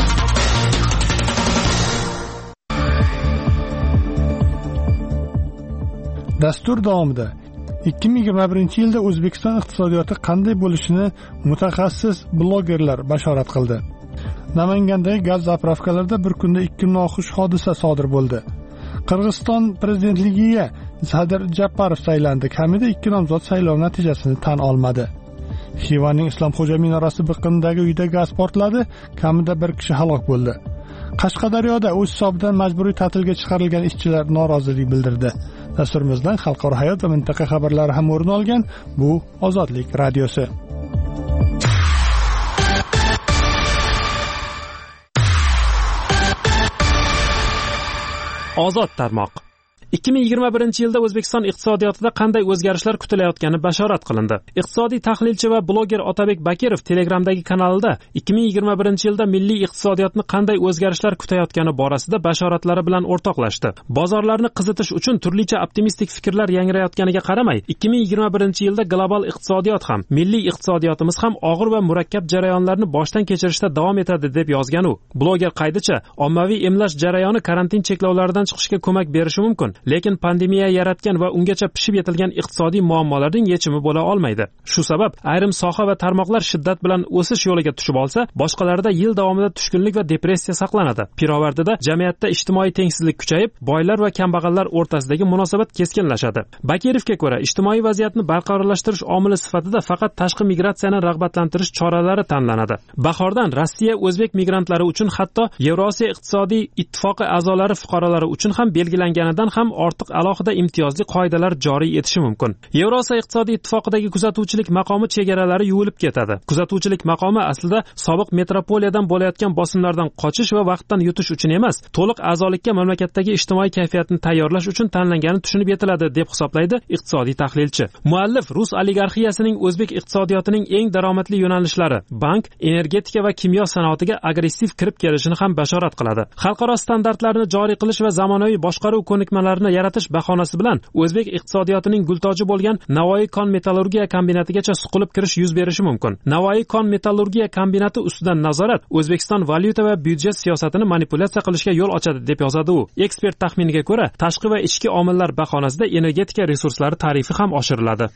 Dastur davomida 2021-yilda O'zbekiston iqtisodiyoti qanday bo'lishini mutaxassis blogerlar bashorat qildi. Namangandagi gaz zapravkalarida bir kunda 2 noxush hodisa sodir bo'ldi. Qirg'iziston prezidentligiga Sadir Japarov saylandi. Kamida 2 nomzod saylov natijasini tan olmadi. Xivaning Islomxo'ja minorasi biqinidagi uyda gaz portladi. Kamida 1 kishi halok bo'ldi. Qashqadaryoda o'z hisobidan majburiy ta'tilga chiqarilgan ishchilar norozilik bildirdi. Dasturimizdan xalqaro hayot va mintaqa xabarlari ham o'rin olgan. Bu Ozodlik radiosi. Ozod tarmoq. 2021-yilda O'zbekiston iqtisodiyotida qanday o'zgarishlar kutilayotgani bashorat qilindi. Iqtisodiy tahlilchi va bloger Otabek Bakirov Telegramdagi kanalida 2021-yilda milliy iqtisodiyotni qanday o'zgarishlar kutayotgani borasida bashoratlari bilan o'rtoqlashdi. Bozorlarni qizitish uchun turlicha optimistik fikrlar yangrayotganiga qaramay, 2021-yilda global iqtisodiyot ham, milliy iqtisodiyotimiz ham og'ir va murakkab jarayonlarni boshdan kechirishda davom etadi deb yozgan u. Bloger qaydicha, ommaviy emlash jarayoni karantin cheklovlaridan chiqishga ko'mak berishi mumkin. Lekin pandemiya yaratgan va ungacha pishib yetilgan iqtisodiy muammolarning yechimi bo'la olmaydi. Shu sabab ayrim soha va tarmoqlar shiddat bilan o'sish yo'liga tushib olsa, boshqalarida yil davomida tushkunlik va depressiya saqlanadi. Pirovardida jamiyatda ijtimoiy tengsizlik kuchayib, boylar va kambag'allar o'rtasidagi munosabat keskinlashadi. Bakirovga ko'ra, ijtimoiy vaziyatni barqarorlashtirish omili sifatida faqat tashqi migratsiyani rag'batlantirish choralari tanlanadi. Bahordan Rossiya o'zbek migrantlari uchun hatto Yevrosiyo iqtisodiy ittifoqi a'zolari fuqarolari uchun ham belgilanganidan ham ortiq alohida imtiyozli qoidalar joriy etishi mumkin. Yevrosiyo iqtisodiy ittifoqidagi kuzatuvchilik maqomi chegaralari yuvilib ketadi. Kuzatuvchilik maqomi aslida sobiq metropoliyadan bo'layotgan bosimlardan qochish va vaqtdan yutish uchun emas, to'liq a'zolikka mamlakatdagi ijtimoiy kayfiyatni tayyorlash uchun tanlangani tushunib yetiladi deb hisoblaydi iqtisodiy tahlilchi. Muallif rus oligarxiyasining o'zbek iqtisodiyotining eng daromadli yo'nalishlari bank, energetika va kimyo sanoatiga agressiv kirib kelishini ham bashorat qiladi. Xalqaro standartlarni joriy qilish va zamonaviy boshqaruv ko'nikmalarini yaratish bahonasi bilan o'zbek iqtisodiyotining gultoji bo'lgan Navoiy kon metallurgiya kombinatigacha suqilib kirish yuz berishi mumkin. Navoiy kon metallurgiya kombinati ustidan nazorat O'zbekiston valyuta va byudjet siyosatini manipulyatsiya qilishga yo'l ochadi deb yozadi u. Ekspert taxminiga ko'ra, tashqi va ichki omillar bahonasida energetika resurslari tarifi ham oshiriladi.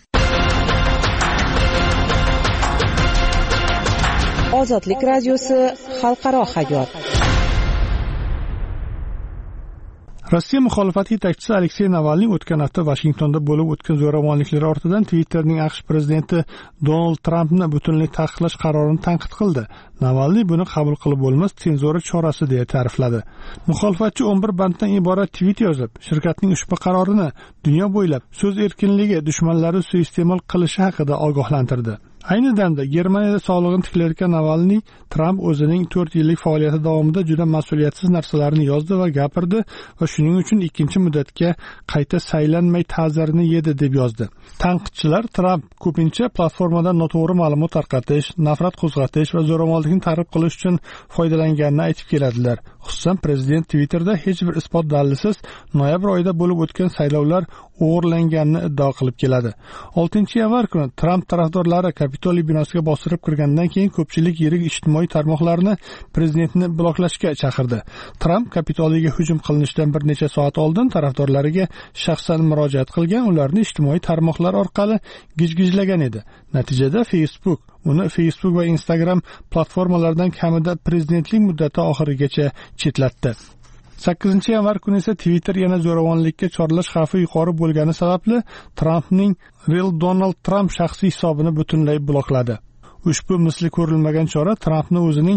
Ozodlik radiosi xalqaro hayot. Rossiya muxolifati yetakchisi Aleksey Navalniy o'tgan hafta Vashingtonda bo'lib o'tgan zo'ravonliklar ortidan Twitterning AQSh prezidenti Donald Trampni butunlay taqiqlash qarorini tanqid qildi. Navalniy buni qabul qilib bo'lmas senzura chorasi deya ta'rifladi. Muxolifatchi 11 banddan iborat tweet yozib, shirkatning ushbu qarorini dunyo bo'ylab so'z erkinligi dushmanlari suiiste'mol qilishi haqida ogohlantirdi. Ayni damda Germaniyada sog'lig'ini tiklayotgan Navalniy Tramp o'zining 4 yillik faoliyati davomida juda mas'uliyatsiz narsalarni yozdi va gapirdi va shuning uchun ikkinchi muddatga qayta saylanmay ta'zirini yedi deb yozdi. Tanqidchilar Tramp ko'pincha platformadan noto'g'ri ma'lumot tarqatish, nafrat qo'zg'atish va zo'ravonlikni targ'ib qilish uchun foydalanganini aytib keladilar. Xususan, prezident Twitterda hech bir isbot dalilsiz noyabr oyida bo'lib o'tgan saylovlar o'g'irlanganini iddao qilib keladi. 6-yanvar kuni Tramp tarafdorlari Kapitoliy binosiga bostirib kirgandan keyin ko'pchilik yirik ijtimoiy tarmoqlarni prezidentni bloklashga chaqirdi. Tramp Kapitoliyga hujum qilinishidan bir necha soat oldin tarafdorlariga shaxsan murojaat qilgan, ularni ijtimoiy tarmoqlar orqali gijgijlagan edi. Natijada Facebook uni Facebook va Instagram platformalaridan kamida prezidentlik muddati oxirigacha chetlatdi. 8-yanvar kuni esa Twitter yana zo'ravonlikka chorlash xavfi yuqori bo'lgani sababli Trumpning Real Donald Trump shaxsiy hisobini butunlay blokladi. Ushbu misli ko'rilmagan chora Trumpni o'zining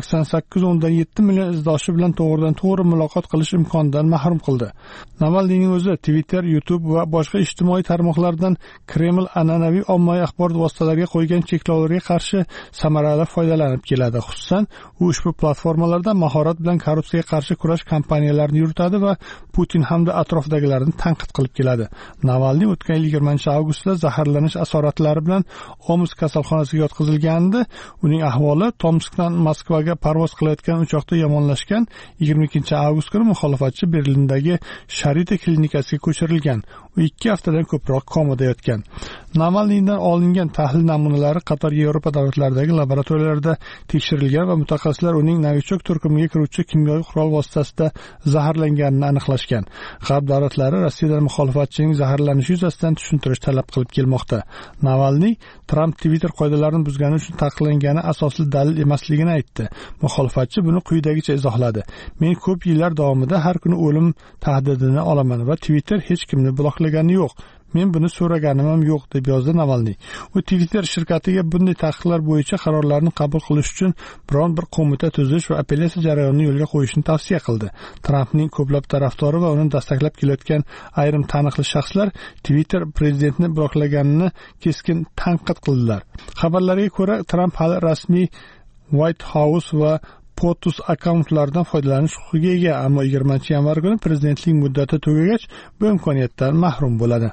88.7 million izdoshi bilan to'g'ridan-to'g'ri muloqot qilish imkonidan mahrum qildi. Navalniyning o'zi Twitter, YouTube va boshqa ijtimoiy tarmoqlardan Kreml an'anaviy ommaviy axborot vositalariga qo'ygan cheklovlarga qarshi samarali foydalanib keladi. Xususan, u ushbu platformalarda mahorat bilan korrupsiyaga qarshi kurash kampaniyalarini yuritadi va Putin hamda atrofdagilarni tanqid qilib keladi. Navalniy o'tgan yil 20-avgustda zaharlanish asoratlari bilan Omsk kasalxonasiga yotqizilgandi. Uning ahvoli Tomskdan Moskvaga parvoz qilayotgan uchoqda yomonlashgan. 22-avgust kuni muxolifatchi Berlindagi Sharita klinikasiga ko'chirilgan. U 2 haftadan ko'proq komada yotgan. Navalniydan olingan tahlil namunalari qator Yevropa davlatlaridagi laboratoriyalarda tekshirilgan va mutaxassislar uning novichok turkumiga kiruvchi kimyoviy qurol vositasida zaharlanganini aniqlashgan. G'arb davlatlari Rossiyadan muxolifatchining zaharlanishi yuzasidan tushuntirish talab qilib kelmoqda. Navalniy Tramp Twitter qoidalarini buzgani uchun taqiqlangani asosli dalil emasligini aytdi. Muxolifatchi buni quyidagicha izohladi: "Men ko'p yillar davomida har kuni o'lim tahdidini olaman va Twitter hech kimni bloklagani yo'q. Men buni so'raganim ham yo'q", deb yozdi Navalniy. U Twitter shirkatiga bunday taqiqlar bo'yicha qarorlarni qabul qilish uchun biron bir qo'mita tuzish va apellyatsiya jarayonini yo'lga qo'yishni tavsiya qildi. Trampning ko'plab tarafdori va uni dastaklab kelayotgan ayrim taniqli shaxslar Twitter prezidentni bloklaganini keskin tanqid qildilar. Xabarlarga ko'ra, Tramp hali rasmiy White House va POTUS akkauntlardan foydalanish huquqiga ega, ammo 20-yanvar kuni prezidentlik muddati tugagach bu imkoniyatdan mahrum bo'ladi.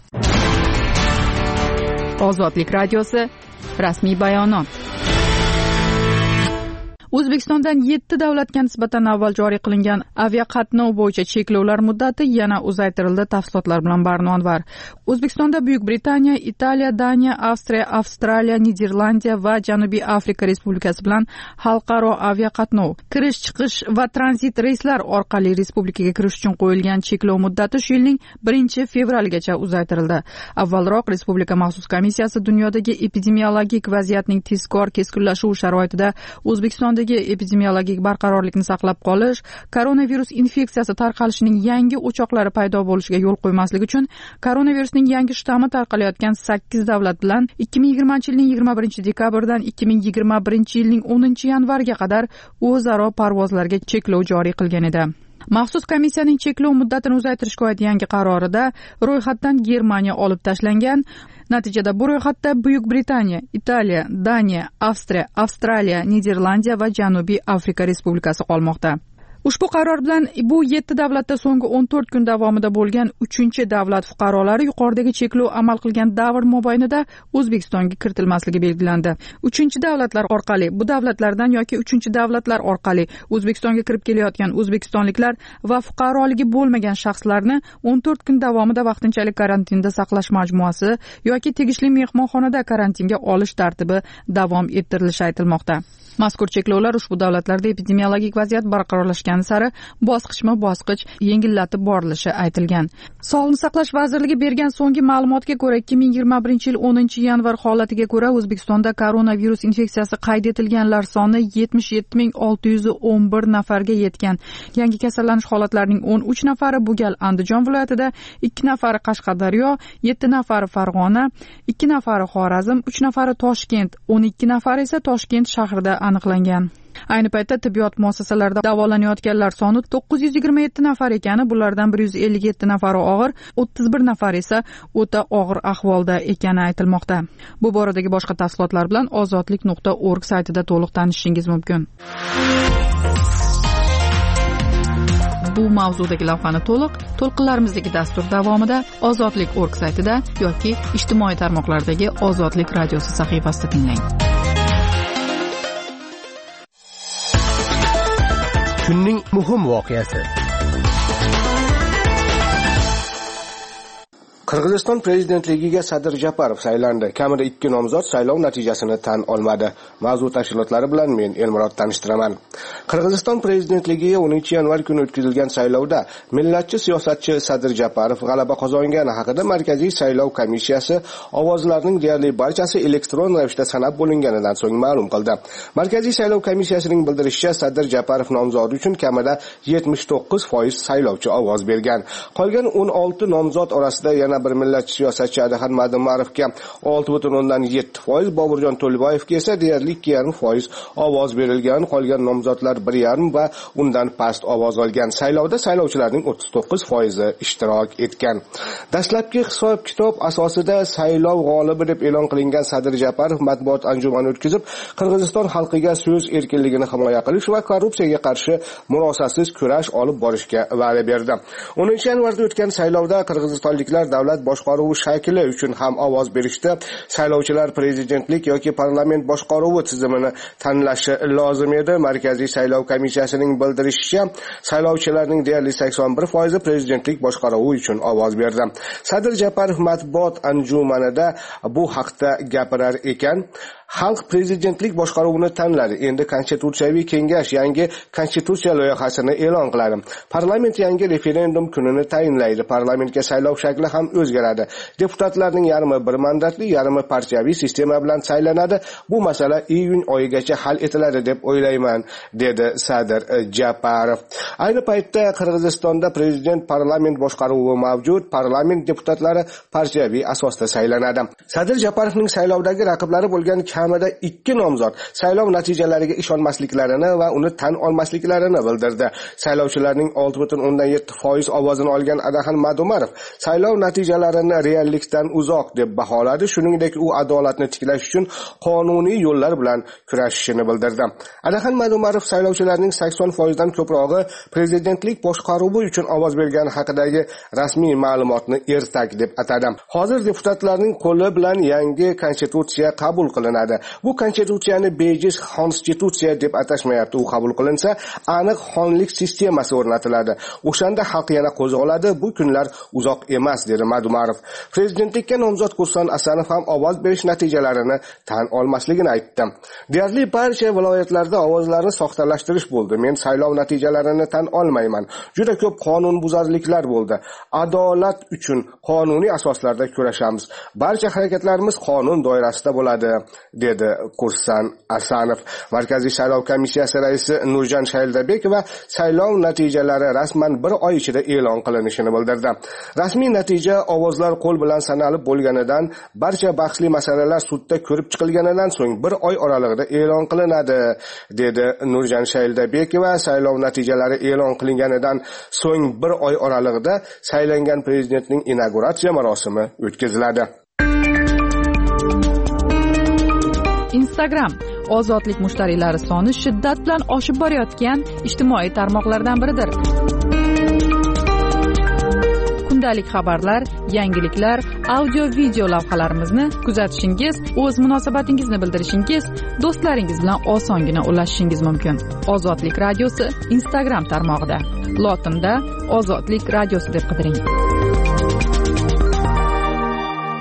Ozodlik radiosi rasmiy bayonot. O'zbekistondan 7 davlatga nisbatan avval joriy qilingan aviaqatnov bo'yicha cheklovlar muddati yana uzaytirildi. Tafsilotlar bilan Barno Anvar. O'zbekistonda Buyuk Britaniya, Italiya, Daniya, Avstriya, Avstraliya, Niderlandiya va Janubiy Afrika Respublikasi bilan xalqaro aviaqatnov, kirish-chiqish va tranzit reyslar orqali respublikaga kirish uchun qo'yilgan cheklov muddati shu yilning 1-fevralgacha uzaytirildi. Avvalroq Respublika maxsus komissiyasi dunyodagi epidemiologik vaziyatning tezkor keskinlashuvi sharoitida O'zbekistonda epidemiologik barqarorlikni saqlab qolish, koronavirus infeksiyasi tarqalishining yangi o'choqlari paydo bo'lishiga yo'l qo'ymaslik uchun koronavirusning yangi shtammi tarqalayotgan 8 davlat bilan 2020-yilning 21-dekabrdan 2021-yilning 10-yanvariga qadar o'zaro parvozlarga cheklov joriy qilgan edi. Maxsus komissiyaning cheklov muddatini uzaytirishga oid yangi qarorida ro'yxatdan Germaniya olib tashlangan. Natijada bu ro'yxatda Buyuk Britaniya, Italiya, Daniya, Avstriya, Avstraliya, Niderlandiya va Janubiy Afrika Respublikasi qolmoqda. Ushbu qaror bilan bu 7 davlatda so'nggi 14 kun davomida bo'lgan 3-davlat fuqarolari yuqoridagi cheklov amal qilgan davr mobaynida O'zbekistonga kiritilmasligi belgilandi. 3-davlatlar orqali, bu davlatlardan yoki 3-davlatlar orqali O'zbekistonga kirib kelayotgan o'zbekistonliklar va fuqaroligi bo'lmagan shaxslarni 14 kun davomida vaqtinchalik karantinda saqlash majmuasi yoki tegishli mehmonxonada karantinga olish tartibi davom ettirilishi aytilmoqda. Mazkur cheklovlar ushbu davlatlarda epidemiologik vaziyat barqarorlashgani sari bosqichma-bosqich yengillatib borilishi aytilgan. Sog'liqni saqlash vazirligi bergan so'nggi ma'lumotga ko'ra 2021-yil 10-yanvar holatiga ko'ra O'zbekistonda koronavirus infeksiyasi qayd etilganlar soni 77,611 nafarga yetgan. Yangi kasallanish holatlarining 13 nafari bu gal Andijon viloyatida, 2 nafari Qashqadaryo, 7 nafari Farg'ona, 2 nafari Xorazm, 3 nafari Toshkent, 12 nafari esa Toshkent shahrida aniqlangan. Ayni paytda tibbiyot muassasalarida davolanayotganlar soni 927 nafar ekani, bulardan 157 nafari og'ir, 31 nafar esa o'ta og'ir ahvolda ekani aytilmoqda. Bu boradagi boshqa tafsilotlar bilan ozodlik.org saytida to'liq tanishishingiz mumkin. Bu mavzudagi lavhani to'lqinlarimizdagi dastur davomida ozodlik.org saytida yoki ijtimoiy tarmoqlardagi Ozodlik radiosi sahifasida tinglang. Kunning muhim voqeasi. Qirg'iziston prezidentligiga Sadir Japarov saylandi. Kamida 2 nomzod saylov natijasini tan olmadi. Mavzu tafsilotlari bilan men Elmurod tanishtiraman. Qirg'iziston prezidentligiga 10-yanvar kuni o'tkazilgan saylovda millatchi siyosatchi Sadir Japarov g'alaba qozongani haqida Markaziy saylov komissiyasi ovozlarning deyarli barchasi elektron ravishda sanab bo'linganidan so'ng ma'lum qildi. Markaziy saylov komissiyasining bildirishicha, Sadir Japarov nomzodi uchun kamida 79% saylovchi ovoz bergan. Qolgan 16 nomzod orasida yana bir millatchi siyosatchi Adaxan Madumarovga 6,7%, Boburjon To'liboyevga esa deyarli 2,5% ovoz berilgan. Qolgan nomzodlar 1,5 va undan past ovoz olgan. Saylovda saylovchilarning 39% ishtirok etgan. Dastlabki hisob-kitob asosida saylov g'olibi deb e'lon qilingan Sadir Japarov matbuot anjumani o'tkazib, Qirg'iziston xalqiga so'z erkinligini himoya qilish va korrupsiyaga qarshi murosasiz kurash olib borishga va'da berdi. 10-yanvarda o'tgan saylovda qirg'izistonliklar davlat boshqaruvi shakli uchun ham ovoz berishdi. Saylovchilar prezidentlik yoki parlament boshqaruvi tizimini tanlashi lozim edi. Markaziy saylov komissiyasining bildirishicha, saylovchilarning deyarli 81% prezidentlik boshqaruvi uchun ovoz berdi. Sadir Japarov matbuot anjumanida bu haqda gapirar ekan, xalq prezidentlik boshqaruvini tanladi. Endi Konstitutsiyaviy kengash yangi konstitutsiya loyihasini e'lon qiladi. Parlament yangi referendum kunini tayinlaydi. Parlamentga saylov shakli ham o'zgaradi. Deputatlarning yarmi bir mandatli, yarmi partiyaviy sistema bilan saylanadi. Bu masala iyun oyigacha hal etiladi deb o'ylayman, dedi Sadir Japarov. Ayni paytda Qirg'izistonda prezident parlament boshqaruvi mavjud. Parlament deputatlari partiyaviy asosda saylanadi. Sadir Japarovning saylovdagi raqiblari bo'lgan kamida 2 nomzod saylov natijalariga ishonmasliklarini va uni tan olmasliklarini bildirdi. Saylovchilarning 6,7% ovozini olgan Adaxan Madumarov saylov natijalarini reallikdan uzoq deb baholadi. Shuningdek, u adolatni tiklash uchun qonuniy yo'llar bilan kurashishini bildirdi. Adaxan Madumarov saylovchilarning 80% dan ko'prog'i prezidentlik boshqaruvi uchun ovoz bergani haqidagi rasmiy ma'lumotni ertak deb atadi. Hozir deputatlarning qo'li bilan yangi konstitutsiya qabul qilinadi. Bu konstitutsiyani bejiz konstitutsiya deb atashmayapti. U qabul qilinsa, aniq xonlik sistemasi o'rnatiladi. O'shanda xalq yana qo'zg'oladi. Bu kunlar uzoq emas, dedi Madumarov. Prezidentlikka nomzod Kurson Asanov ham ovoz berish natijalarini tan olmasligini aytdi. Deyarli barcha viloyatlarda ovozlarni soxtalashtirish bo'ldi. Men saylov natijalarini tan olmayman. Juda ko'p qonunbuzarliklar bo'ldi. Adolat uchun qonuniy asoslarda kurashamiz. Barcha harakatlarimiz qonun doirasida bo'ladi, dedi Kurson Asanov. Markaziy saylov komissiyasi raisi Nurjan Shayldabek va saylov natijalari rasman 1 oy ichida e'lon qilinishini bildirdi. Rasmiy natija ovozlar qo'l bilan sanalib bo'lganidan, barcha bahsli masalalar sudda ko'rib chiqilganidan so'ng 1 oy oralig'ida e'lon qilinadi, dedi Nurjan Shayldabek va saylov natijalari e'lon qilinganidan so'ng 1 oy oralig'ida saylangan prezidentning inauguratsiya marosimi o'tkaziladi. Instagram ozodlik mushtariylari soni shiddat bilan oshib borayotgan ijtimoiy tarmoqlardan biridir. Kundalik xabarlar, yangiliklar, audio-video lavhalarimizni kuzatishingiz, o'z munosabatingizni bildirishingiz, do'stlaringiz bilan osongina ulashishingiz mumkin. Ozodlik radiosi Instagram tarmog'ida. Lotinda Ozodlik radiosi deb qidiring.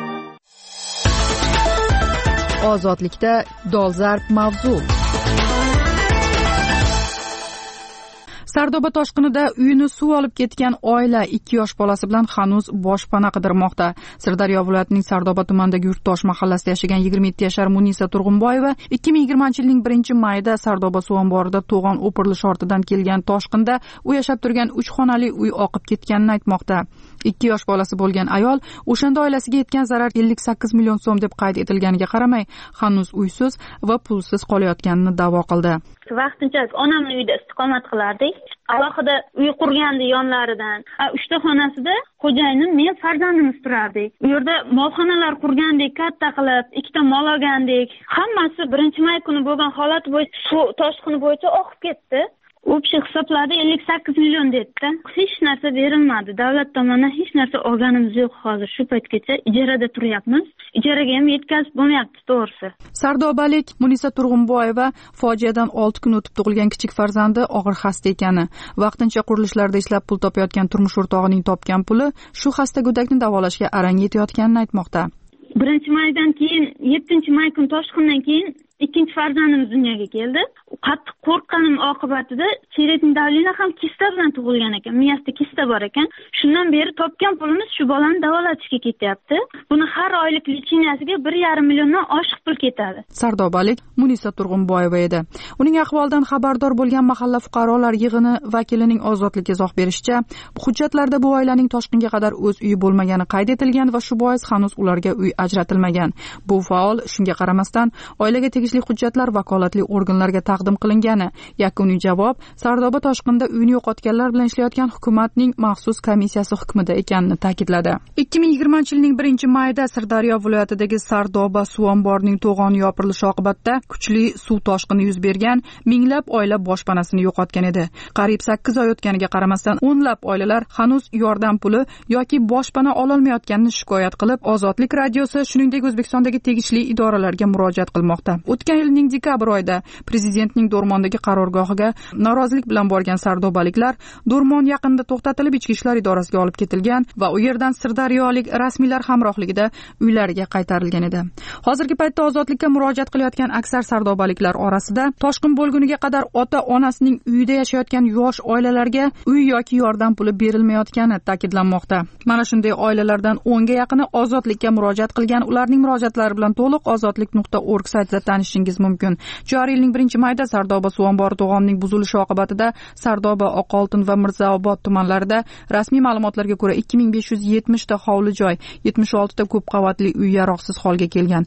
Ozodlikda dolzarb mavzu. Sardoba toshqinida uyini suv olib ketgan oila 2 yosh bolasi bilan hanuz boshpana qidirmoqda. Sirdaryo viloyatining Sardoba tumanidagi Yurtdosh mahallasida yashagan 27 yashar Munisa Turg'unboyeva 2020-yilning 1-mayida Sardoba suv omborida to'g'on o'pirilishi ortidan kelgan toshqinda u yashab turgan 3 xonali uy oqib ketganini aytmoqda. 2 yosh bolasi bo'lgan ayol o'shanda oilasiga yetgan zarar 58 million so'm deb qayd etilganiga qaramay, hanuz uysiz va pulsiz qolayotganini da'vo qildi. Vaqtincha onamning uyida istiqomat qilardik. Alohida uy qurgandi yonlaridan. 3 ta xonasida xo'jayinim, men, farzandimiz turardik. U yerda molxonalar qurgandik, katta qilib, 2 ta mol olgandik. Hammasi 1-may kuni bo'lgan holat bo'yicha, shu toshqini bo'yicha oqib ketdi. O'pshi hisobladi 58 million dedi. Hech narsa berilmadi. Davlat tomonidan hech narsa olganimiz yo'q hozir. Shu paytgacha ijarada turyapmiz. Ijaraga ham yetkazib bo'lmayapti, to'g'risi. Sardobalik Munisa Turg'unboyeva fojiadan 6 kun o'tib tug'ilgan kichik farzandi og'ir xasta ekani, vaqtincha qurilishlarda ishlab pul topayotgan turmush o'rtog'ining topgan puli shu xasta go'dakni davolashga arang yetayotganini aytmoqda. 1-maydan keyin 7-may kun toshqindan keyin ikkinchi farzandimiz dunyoga keldi. Qattiq qo'rqqanim oqibatida cheretning davlina ham kista bilan tug'ilgan ekan. Miyasida kista bor ekan. Shundan beri topgan pulimiz shu bolani davolatishga ketyapti. Buni har oylik lichinasiga 1,5 milliondan oshiq pul ketadi. Sardobalik Munisa Turg'unboyeva edi. Uning ahvolidan xabardor bo'lgan mahalla fuqarolar yig'ini vakilining Ozodlikka izoh berishicha, hujjatlarda bu oilaning toshqinga qadar o'z uyi bo'lmagani qayd etilgan va shu bois hanuz ularga uy ajratilmagan. Bu faol shunga qaramasdan oilaga tegishli hujjatlar vakolatli organlarga taqdim qilingani. Yakuniy javob Sardoba toshqinda uyini yo'qotganlar bilan ishlayotgan hukumatning maxsus komissiyasi hukmida ekanini ta'kidladi. 2020-yilning 1-mayida Sirdaryo viloyatidagi Sardoba suv omborining to'g'oni yopirilishi oqibatida kuchli suv toshqini yuz bergan, minglab oila boshpanasini yo'qotgan edi. Qariyb 8 oy o'tganiga qaramasdan o'nlab oilalar hanuz yordam puli yoki boshpana ololmayotganini shikoyat qilib, Ozodlik radiosi shuningdek O'zbekistondagi tegishli idoralarga murojaat qilmoqda. O'tgan yilning dekabr oyida prezidentning Do'rmondagi qarorgohiga norozilik bilan borgan sardobaliklar Do'rmon yaqinida to'xtatilib ichki ishlar idorasiga olib ketilgan va u yerdan sirdaryolik rasmiylar hamrohligida uylariga qaytarilgan edi. Hozirgi paytda Ozodlikka murojaat qilayotgan aksar sardobaliklar orasida toshqin bo'lguniga qadar ota-onasining uyida yashayotgan yosh oilalarga uy yoki yordam puli berilmayotgani ta'kidlanmoqda. Mana shunday oilalardan 10 ga yaqini Ozodlikka murojaat qilgan. Ularning murojaatlari bilan to'liq ozodlik.org saytida tanishishingiz mumkin. Joriy yilning 1-mayida Sardoba suv ombori to'g'onining buzilishi oqibatida Sardoba, Oqoltin va Mirzaobod tumanlarida rasmiy ma'lumotlarga ko'ra 2570 ta hovli joy, 76 ta ko'p qavatli uy yaroqsiz holga kelgan,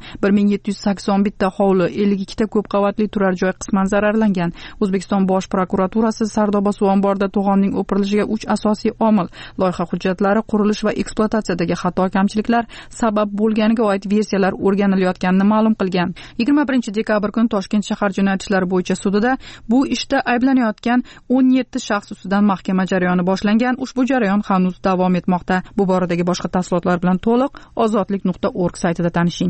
1781 ta hovli, 52 ta ko'p qavatli turar joy qisman zararlangan. O'zbekiston Bosh prokuraturasi Sardoba suv omborida to'g'onning o'pirilishiga 3 asosiy omil, loyiha hujjatlari, qurilish va ekspluatatsiyadagi xato kamchiliklar sabab bo'lganiga oid versiyalar o'rganilayotganini ma'lum qilgan. 21-dekabr kuni Toshkent shahar jinoyat ishlari bo'yicha sudida bu ishda ayblanayotgan 17 shaxs ustidan mahkama jarayoni boshlangan. Ushbu jarayon hanuz davom etmoqda. Bu boradagi boshqa tafsilotlar bilan to'liq ozodlik.org saytida tanishing.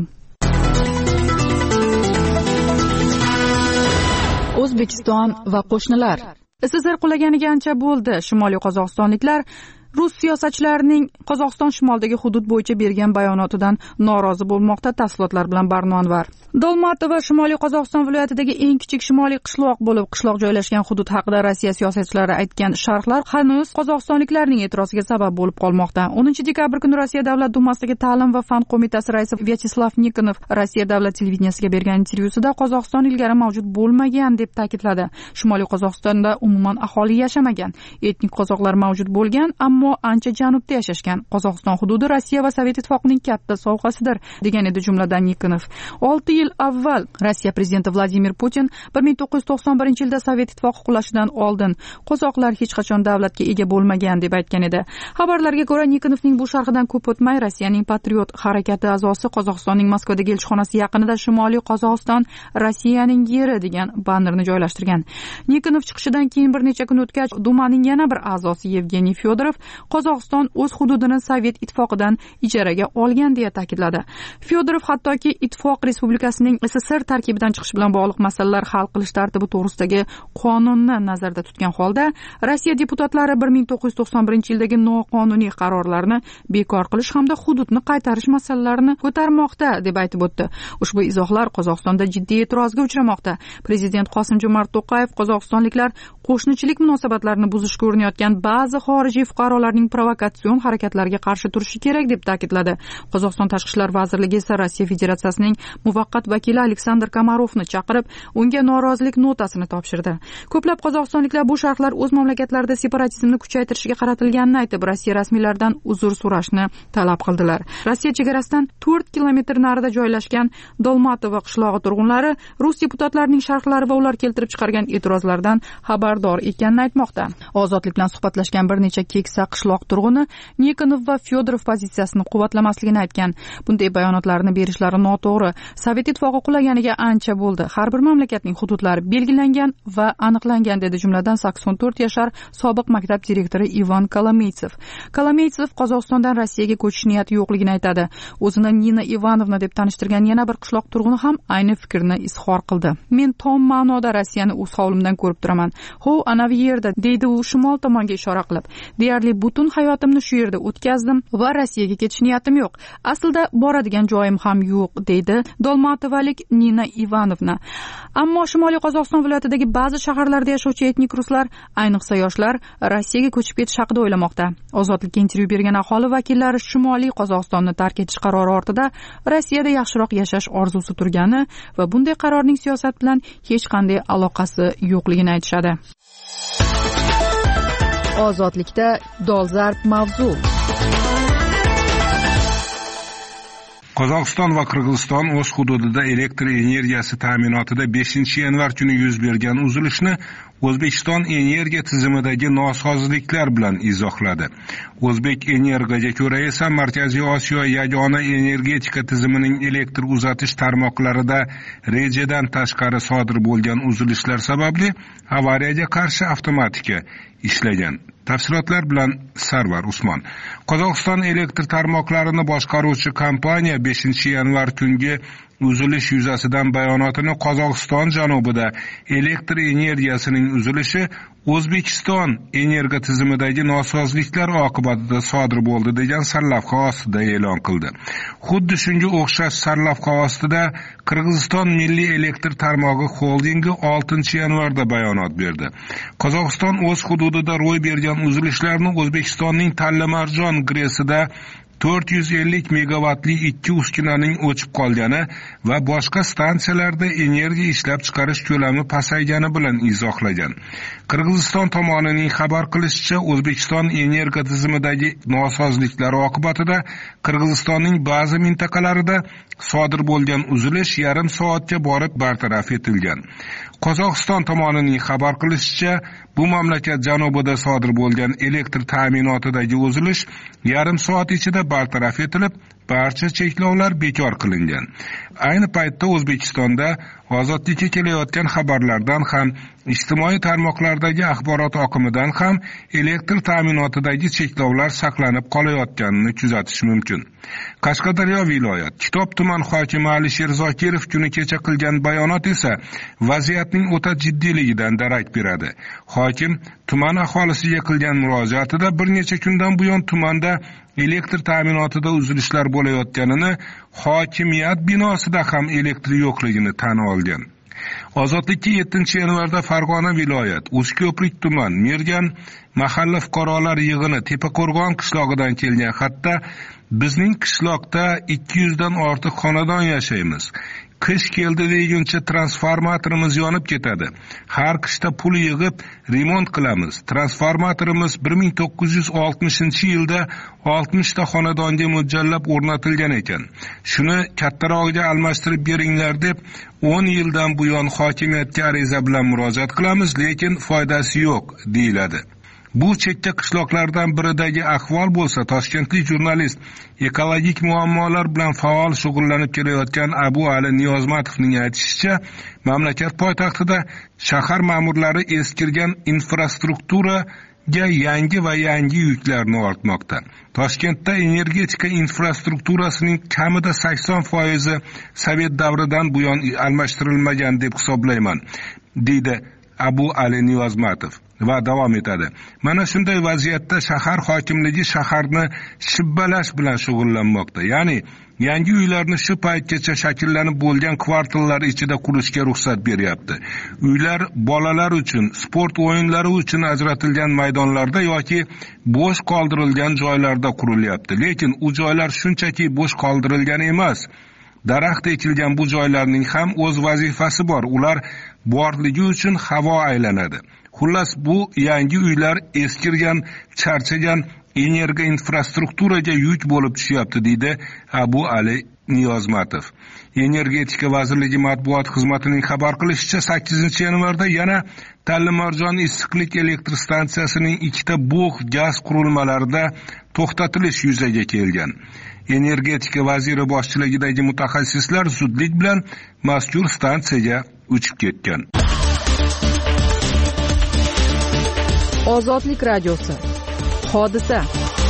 O'zbekiston va qo'shnilar. SSR qulaganiga ancha bo'ldi. Shimoliy qozog'istonliklar Rus siyosatchilarining Qozog'iston shimolidagi hudud bo'yicha bergan bayonotidan norozi bo'lmoqda. Tafsilotlar bilan Barnonvar. Dolmatova Shimoliy Qozog'iston viloyatidagi eng kichik shimoliy qishloq bo'lib, qishloq joylashgan hudud haqida Rossiya siyosatchilari aytgan sharhlar hanuz qozog'istonliklarning e'tiroziga sabab bo'lib qolmoqda. 10-dekabr kuni Rossiya Davlat dumasidagi Ta'lim va fan qo'mitasi raisi Vyacheslav Nikonov Rossiya davlat televideniyasiga bergan intervyusida Qozog'iston ilgari mavjud bo'lmagan deb ta'kidladi. Shimoliy Qozog'istonda umuman aholi yashamagan, etnik qozoqlar mavjud bo'lgan, ammo ancha janubda yashashgan. Qozog'iston hududi Rossiya va Sovet ittifoqining katta sovg'asidir, degan edi jumladan Nikonov. 6 yil avval Rossiya prezidenti Vladimir Putin 1991-yilda Sovet ittifoqi qulashidan oldin qozoqlar hech qachon davlatga ega bo'lmagan deb aytgan edi. Xabarlarga ko'ra, Nikonovning bu sharhidan ko'p o'tmay Rossiyaning Patriot harakati a'zosi Qozog'istonning Moskvadagi elchixonasi yaqinida Shimoliy Qozog'iston Rossiyaning yeri degan bannerni joylashtirgan. Nikonov chiqishidan keyin bir necha kun o'tgach, Dumaning yana bir a'zosi Yevgeniy Fyodorov Qozog'iston o'z hududini Sovet ittifoqidan ijaraga olgan deya ta'kidladi. Fyodorov hattoki ittifoq respublikasining SSR tarkibidan chiqish bilan bog'liq masalalar hal qilish tartibi to'g'risidagi qonunni nazarda tutgan holda Rossiya deputatlari 1991-yildagi noqonuniy qarorlarni bekor qilish hamda hududni qaytarish masalalarini ko'tarmoqda deb aytib o'tdi. Ushbu izohlar Qozog'istonda jiddiy e'tirozga uchramoqda. Prezident Qosim-Jomart To'qayev qozog'istonliklar qo'shnichilik munosabatlarini buzishga urinayotgan ba'zi xorijiy fuqarolarning provokatsion harakatlariga qarshi turishi kerak deb ta'kidladi. Qozog'iston Tashqi ishlar vazirligi esa Rossiya Federatsiyasining muvaqqat vakili Aleksandr Komarovni chaqirib, unga norozilik notasini topshirdi. Ko'plab qozog'istonliklar bu sharhlar o'z mamlakatlarida separatizmni kuchaytirishga qaratilganini aytib, Rossiya rasmiylaridan uzr so'rashni talab qildilar. Rossiya chegarasidan 4 kilometr narida joylashgan Dolmatovo qishlog'i turg'unlari rus deputatlarining sharhlari va ular keltirib chiqargan e'tirozlardan xabardor ekanini aytmoqda. Ozodlik bilan suhbatlashgan bir necha keksa qishloq turg'uni Nikonov va Fyodorov pozitsiyasini quvvatlamasligini aytgan. Bunday bayonotlarni berishlari noto'g'ri. Sovet ittifoqi qulaganiga ancha bo'ldi. Har bir mamlakatning hududlari belgilangan va aniqlangan, dedi jumladan 84 yashar sobiq maktab direktori Ivan Kolomeytsev. Kolomeytsev Qozog'istondan Rossiyaga ko'chish niyati yo'qligini aytadi. O'zini Nina Ivanovna deb tanishtirgan yana bir qishloq turg'uni ham ayni fikrni izhor qildi. Men tom ma'noda Rossiyani o'z hovlimdan ko'rib turaman. Ho, anavi yerda, deydi u shimol tomonga ishora qilib. Deyarli butun hayotimni shu yerda o'tkazdim va Rossiyaga ketish niyatim yo'q. Aslida boradigan joyim ham yo'q, deydi Dolmatovalik Nina Ivanovna. Ammo Shimoliy Qozog'iston viloyatidagi ba'zi shaharlarda yashovchi etnik ruslar, ayniqsa yoshlar, Rossiyaga ko'chib ketish haqida o'ylamoqda. Ozodlikka intervyu bergan aholi vakillari Shimoliy Qozog'istonni tark etish qarori ortida Rossiyada yaxshiroq yashash orzusi turgani va bunday qarorning siyosat bilan hech qanday aloqasi yo'qligini aytishadi. Ozodlikda dolzarb mavzu. Qozog'iston va Qirg'iziston o'z hududida elektr energiyasi ta'minotida 5-yanvar kuni yuz bergan uzilishni O'zbekiston energiya tizimidagi nosozliklar bilan izohladi. O'zbek Energiyaga ko'ra esa Markaziy Osiyo yagona energetika tizimining elektr uzatish tarmoqlarida rejadan tashqari sodir bo'lgan uzilishlar sababli avariyaga qarshi avtomatika ishlagan. Tafsilotlar bilan Sarvar Usmon. Qozog'iston elektr tarmoqlarini boshqaruvchi kompaniya 5-yanvar kungi uzilish yuzasidan bayonotini Qozog'iston janubida elektr energiyasining uzilishi O'zbekiston energiya tizimidagi nosozliklar oqibatida sodir bo'ldi degan sarlavha ostida e'lon qildi. Xuddi shunga o'xshash sarlavha ostida Qirg'iziston Milliy elektr tarmog'i xoldingi 6-yanvarda bayonot berdi. Qozog'iston o'z hududida ro'y bergan uzilishlarni O'zbekistonning Talla-Marjon gresida 450 megavatli 2 uskunaning o'chib qolgani va boshqa stansiyalarda energiya ishlab chiqarish ko'lami pasaygani bilan izohlagan. Qirg'iziston tomonining xabar qilishicha, O'zbekiston energiya tizimidagi nosozliklar oqibatida Qirg'izistonning ba'zi mintaqalarida sodir bo'lgan uzilish yarim soatga borib bartaraf etilgan. Qozog'iston tomonining xabar qilishicha, bu mamlakat janubida sodir bo'lgan elektr ta'minotidagi uzilish yarim soat ichida bartaraf etilib, barcha cheklovlar bekor qilingan. Ayni paytda O'zbekistonda ozodlikka kelayotgan xabarlardan ham, ijtimoiy tarmoqlardagi axborot oqimidan ham elektr ta'minotidagi cheklovlar saqlanib qolayotganini kuzatish mumkin. Qashqadaryo viloyat Kitob tuman hokimi Alisher Zokirov kuni kecha qilgan bayonot esa vaziyatning o'ta jiddiyligidan darak beradi. Hokim tuman aholisiga qilgan murojaatida bir necha kundan buyon tumanda elektr ta'minotida uzilishlar bo'layotganini, hokimiyat binosida ham elektr yo'qligini tan olgan. Ozodlikka 7-yanvarda Farg'ona viloyat Uchko'prik tuman Mergan mahalla fuqarolar yig'ini Tepaqo'rg'on qishlog'idan kelgan xatda bizning qishloqda 200 dan ortiq xonadon yashaymiz. Qish keldi deguncha transformatorimiz yonib ketadi. Har qishda pul yig'ib remont qilamiz. Transformatorimiz 1960-yilda 60 ta xonadonga mo'ljallab o'rnatilgan ekan. Shuni kattarog'iga almashtirib beringlar deb 10 yildan buyon hokimiyatga ariza bilan murojaat qilamiz, lekin foydasi yo'q, deyiladi. Bu chekka qishloqlardan biridagi ahvol bo'lsa, toshkentlik jurnalist ekologik muammolar bilan faol shug'ullanib kelayotgan Abu Ali Niyozmatovning aytishicha, mamlakat poytaxtida shahar ma'murlari eskirgan infrastruktura yangi va yangi yuklarni ortmoqda. Toshkentda energetika infrastrukturasining kamida 80% Sovet davridan buyon almashtirilmagan deb hisoblayman, deydi Abu Ali Niyozmatov va davom etadi. Mana shunday vaziyatda shahar hokimligi shaharni shibbalash bilan shug'ullanmoqda. Ya'ni yangi uylarni shu paytgacha shakllanib bo'lgan kvartallar ichida qurishga ruxsat beryapti. Uylar bolalar uchun, sport o'yinlari uchun ajratilgan maydonlarda yoki bo'sh qoldirilgan joylarda qurilyapti. Lekin u joylar shunchaki bo'sh qoldirilgan emas. Daraxt ekilgan bu joylarning ham o'z vazifasi bor. Ular borligi uchun havo aylanadi. Xullas, bu yangi uylar eskirgan, charchagan energiya infrastrukturaga yuk bo'lib tushyapti, deydi Abu Ali Niyozmatov. Energetika vazirligi matbuot xizmatining xabar qilishicha, 8-yanvarda yana Tallimarjon issiqlik elektr stansiyasining 2 bug' gaz qurilmalarida to'xtatilish yuzaga kelgan. Energetika vaziri boshchiligidagi mutaxassislar zudlik bilan mazkur stansiyaga uchib ketgan. Ozodlik radiosi. Hodisa.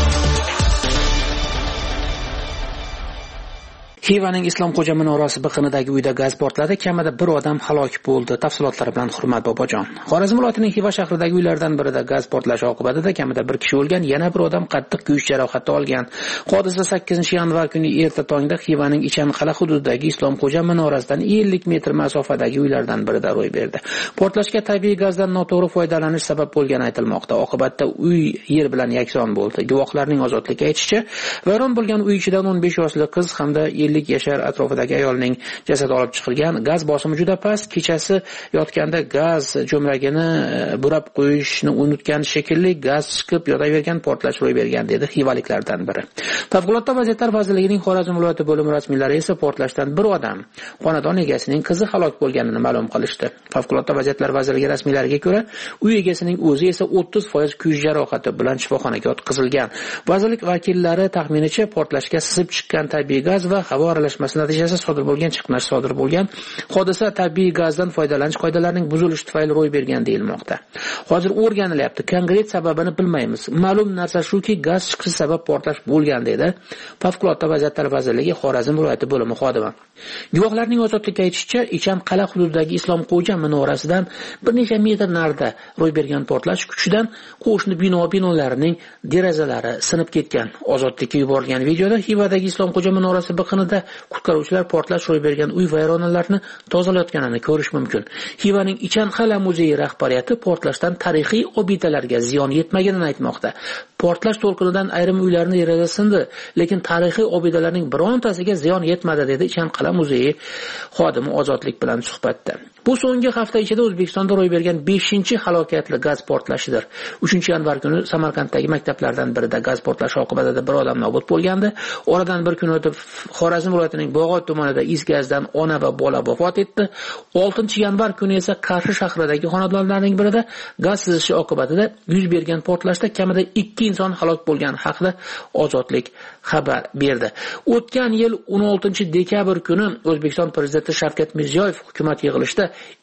Xivaning Islomxo'ja minorasi biqinidagi uyda gaz portladi, kamida 1 odam halok bo'ldi. Tafsilotlari bilan Hurmat Bobojon. Xorazm viloyatining Xiva shahridagi uylardan birida gaz portlashi oqibatida kamida 1 kishi o'lgan, yana 1 odam qattiq kuyish jarohati olgan. Hodisa 8-yanvar kuni erta tongda Xivaning Ichanqala hududidagi Islomxo'ja minorasidan 50 metr masofadagi uylardan birida ro'y berdi. Portlashga tabiiy gazdan noto'g'ri foydalanish sabab bo'lgani aytilmoqda. Oqibatda uy yer bilan yakson bo'ldi. Guvohlarning ozodlikka aytishicha, vayron bo'lgan uy ichidan 15 yoshli qiz hamda 50 yashar atrofidagi ayolning jasadi olib chiqilgan. Gaz bosimi juda past. Kechasi yotganda gaz jo'mragini burab qo'yishni unutgan shekilli gaz chiqib yotavergan, portlash ro'y bergan, dedi xivaliklardan biri. Favqulodda vaziyatlar vazirligining Xorazm viloyati bo'limi rasmiylari esa portlashdan 1 odam, xonadon egasining qizi halok bo'lganini ma'lum qilishdi. Favqulodda vaziyatlar vazirligi rasmiylariga ko'ra, uy egasining o'zi esa 30% kuyish jarohati bilan shifoxonaga yotqizilgan. Vazirlik vakillari taxminicha portlashga sizib chiqqan tabiiy gaz va havo aralashmasi natijasida sodir bo'lgan chiqnash sodir bo'lgan. Hodisa tabiiy gazdan foydalanish qoidalarining buzilishi tufayli ro'y bergan deyilmoqda. Hozir o'rganilyapti. Konkret sababini bilmaymiz. Ma'lum narsa shuki, gaz chiqishi sabab portlash bo'lgan, dedi Favqulodda vaziyatlar vazirligi Xorazm viloyati bo'limi xodimi. Guvohlarning ozodlikka aytishicha, Ichanqala hududidagi Islomxo'ja minorasidan bir necha metr narida ro'y bergan portlash kuchidan qo'shni binolarining derazalari sinib ketgan. Ozodlikka yuborilgan videoda Xivadagi Islomxo'ja minorasi biqinida qutqaruvchilar portlash ro'y bergan uy vayronalarini tozalayotganini ko'rish mumkin. Xivaning Ichanqala muzeyi rahbariyati portlashdan tarixiy obidalarga ziyon yetmaganini aytmoqda. Portlash to'lqinidan ayrim uylarning derazasi sindi, lekin tarixiy obidalarning birontasiga ziyon yetmadi, dedi Ichanqala muzeyi xodimi ozodlik bilan suhbatda. Bu so'nggi hafta ichida O'zbekistonda ro'y bergan 5-halokatli gaz portlashidir. 3-yanvar kuni Samarqanddagi maktablardan birida gaz portlashi oqibatida 1 odam nobud bo'lgandi. Oradan bir kun o'tib Xorazm viloyatining Bog'ot tumanida is gazdan ona va bola vafot etdi. 6-yanvar kuni esa Qarshi shahridagi xonadonlarning birida gaz sizishi oqibatida yuz bergan portlashda kamida 2 inson halok bo'lgani haqida Ozodlik xabar berdi. O'tgan yil 16-dekabr kuni O'zbekiston prezidenti Shavkat Mirziyoyev hukumat yig'ilishida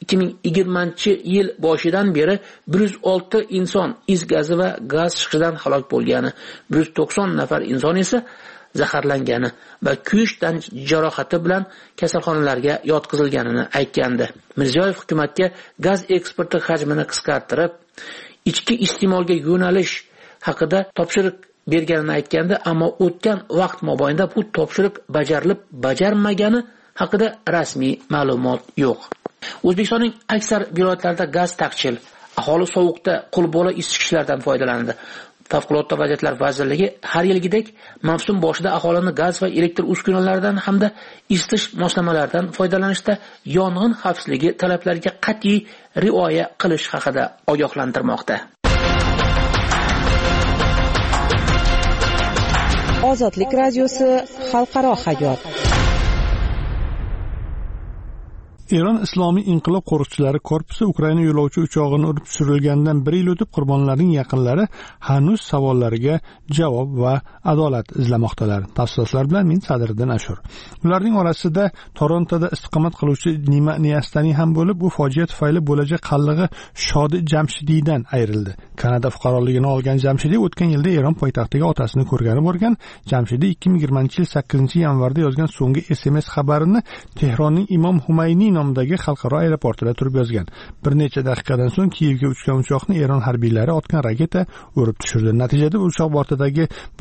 2020-yil boshidan beri 106 inson is gazi va gaz chiqishidan halok bo'lgani, 190 nafar inson esa zaharlangani va kuyishdan jarohati bilan kasalxonalarga yotqizilganini aytgandi. Mirziyoyev hukumatga gaz eksporti hajmini qisqartirib, ichki iste'molga yo'nalish haqida topshiriq berganini aytgandi, ammo o'tgan vaqt mobaynida bu topshiriq bajarilmagani haqida rasmiy ma'lumot yo'q. O'zbekistonning aksar viloyatlarida gaz taqchil, aholi sovuqda qo'lbola isitgichlardan foydalanadi. Favqulodda vaziyatlar vazirligi har yilgidek mavsum boshida aholini gaz va elektr uskunalaridan hamda isitish moslamalaridan foydalanishda yong'in xavfsizligi talablariga qat'iy rioya qilish haqida ogohlantirmoqda. Ozodlik radiosi xalqaro hayot. Eron Islomiy inqilob qo'riqchilari korpusi Ukraina yo'lovchi uchog'ini urib tushirilganidan 1 yil o'tib qurbonlarning yaqinlari hanuz savollariga javob va adolat izlamoqdalar. Tafsilotlar bilan men Sadriddin Ashur. Ularning orasida Torontoda istiqomat qiluvchi Nima Niyastani ham bo'lib, bu fojia tufayli bo'lajak qallig'i Shodi Jamshidiydan ayrildi. Kanada fuqaroligini olgan Jamshidi o'tgan yilda Eron poytaxtiga otasini ko'rgani borgan. Jamshidi 2020-yil 8-yanvarda yozgan so'nggi SMS xabarini Tehronning Imom Humayniy nomidagi xalqaro aeroportida turib yozgan. Bir necha daqiqadan so'ng Kiyevga uchgan uchoqni Eron harbiylari otgan raketa urib tushirdi. Natijada uchoq bortidagi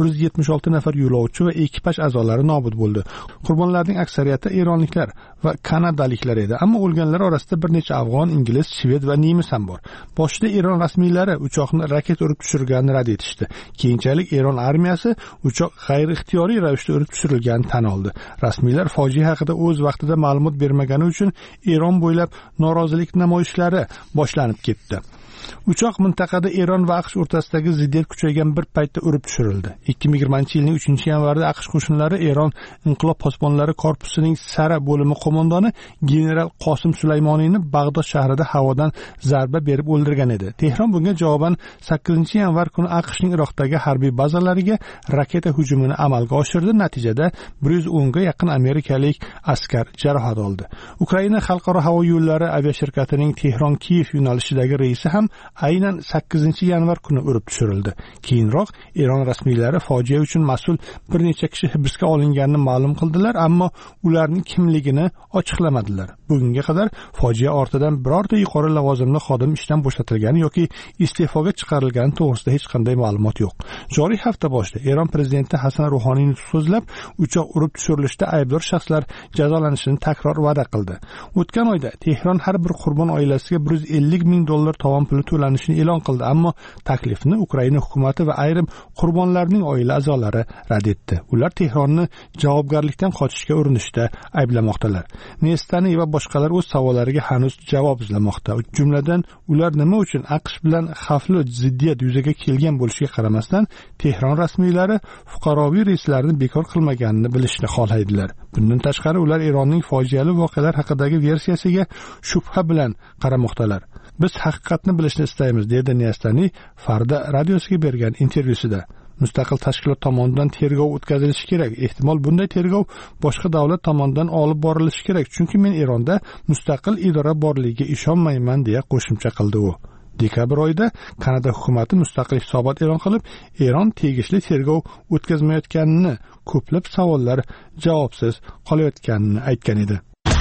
176 nafar yo'lovchi va ekipaj a'zolari nobud bo'ldi. Qurbonlarning aksariyati eronliklar va kanadaliklar edi, ammo o'lganlar orasida bir necha afg'on, ingliz, shved va nemis ham bor. Boshida Eron rasmiylari uchoqni raketa urib tushirganini rad etishdi. Keyinchalik Eron armiyasi uchoq g'ayri-ixtiyoriy ravishda urib tushirilganini tan oldi. Rasmiylar fojia haqida o'z vaqtida ma'lumot bermagani uchun Eron bo'ylab norozilik namoyishlari boshlanib ketdi. Uchoq mintaqada Eron va AQSh o'rtasidagi ziddiyat kuchaygan bir paytda urib tushirildi. 2020-yilning 3-yanvarida AQSh qo'shinlari Eron inqilob posbonlari korpusining Sara bo'limi qo'mondoni general Qosim Sulaymoniyni Bag'dod shahrida havodan zarba berib o'ldirgan edi. Tehron bunga javoban 8-yanvar kuni AQShning Iroqdagi harbiy bazalariga raketa hujumini amalga oshirdi. Natijada 110 ga yaqin amerikalik askar jarohat oldi. Ukraina xalqaro havo yo'llari aviashirkatining Tehron-Kiyev yo'nalishidagi reysi ham aynan 8-yanvar kuni urib tushirildi. Keyinroq Eron rasmiylari fojia uchun mas'ul bir necha kishi hibsga olinganini ma'lum qildilar, ammo ularning kimligini ochiqlamadilar. Bugunga qadar fojia ortidan birorta yuqori lavozimli xodim ishdan bo'shatilgani yoki iste'foga chiqarilgani to'g'risida hech qanday ma'lumot yo'q. Joriy hafta boshida Eron prezidenti Hasan Ruhoniy nutq so'zlab, uchoq urib tushirilishda aybdor shaxslar jazolanishini takror va'da qildi. O'tgan oyda Tehron har bir qurbon oilasiga $150 ming tovon puli to'lanishini e'lon qildi, ammo taklifni Ukraina hukumati va ayrim qurbonlarning oila a'zolari rad etdi. Ular Tehronni javobgarlikdan qochishga urinishda ayblamoqdalar. Nestani va boshqalar o'z savollariga hanuz javob izlamoqda. Jumladan, ular nima uchun AQSh bilan xavfli ziddiyat yuzaga kelgan bo'lishiga qaramasdan Tehron rasmiylari fuqaroviy reyslarni bekor qilmaganini bilishni xohlaydilar. Bundan tashqari, ular Eronning fojiali voqealar haqidagi versiyasiga shubha bilan qaramoqdalar. Biz haqiqatni bilishni istaymiz, dedi Niyastani Farda radiosiga bergan intervyusida. Mustaqil tashkilot tomonidan tergov o'tkazilishi kerak. Ehtimol bunday tergov boshqa davlat tomonidan olib borilishi kerak, chunki men Eronda mustaqil idora borligiga ishonmayman, deya qo'shimcha qildi u. Dekabr oyida Kanada hukumati mustaqil hisobot e'lon qilib, Eron tegishli tergov o'tkazmayotganini, ko'plab savollar javobsiz qolayotganini aytgan edi.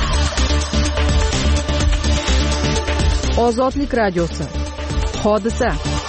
Ozodlik radiosi. Hodisa.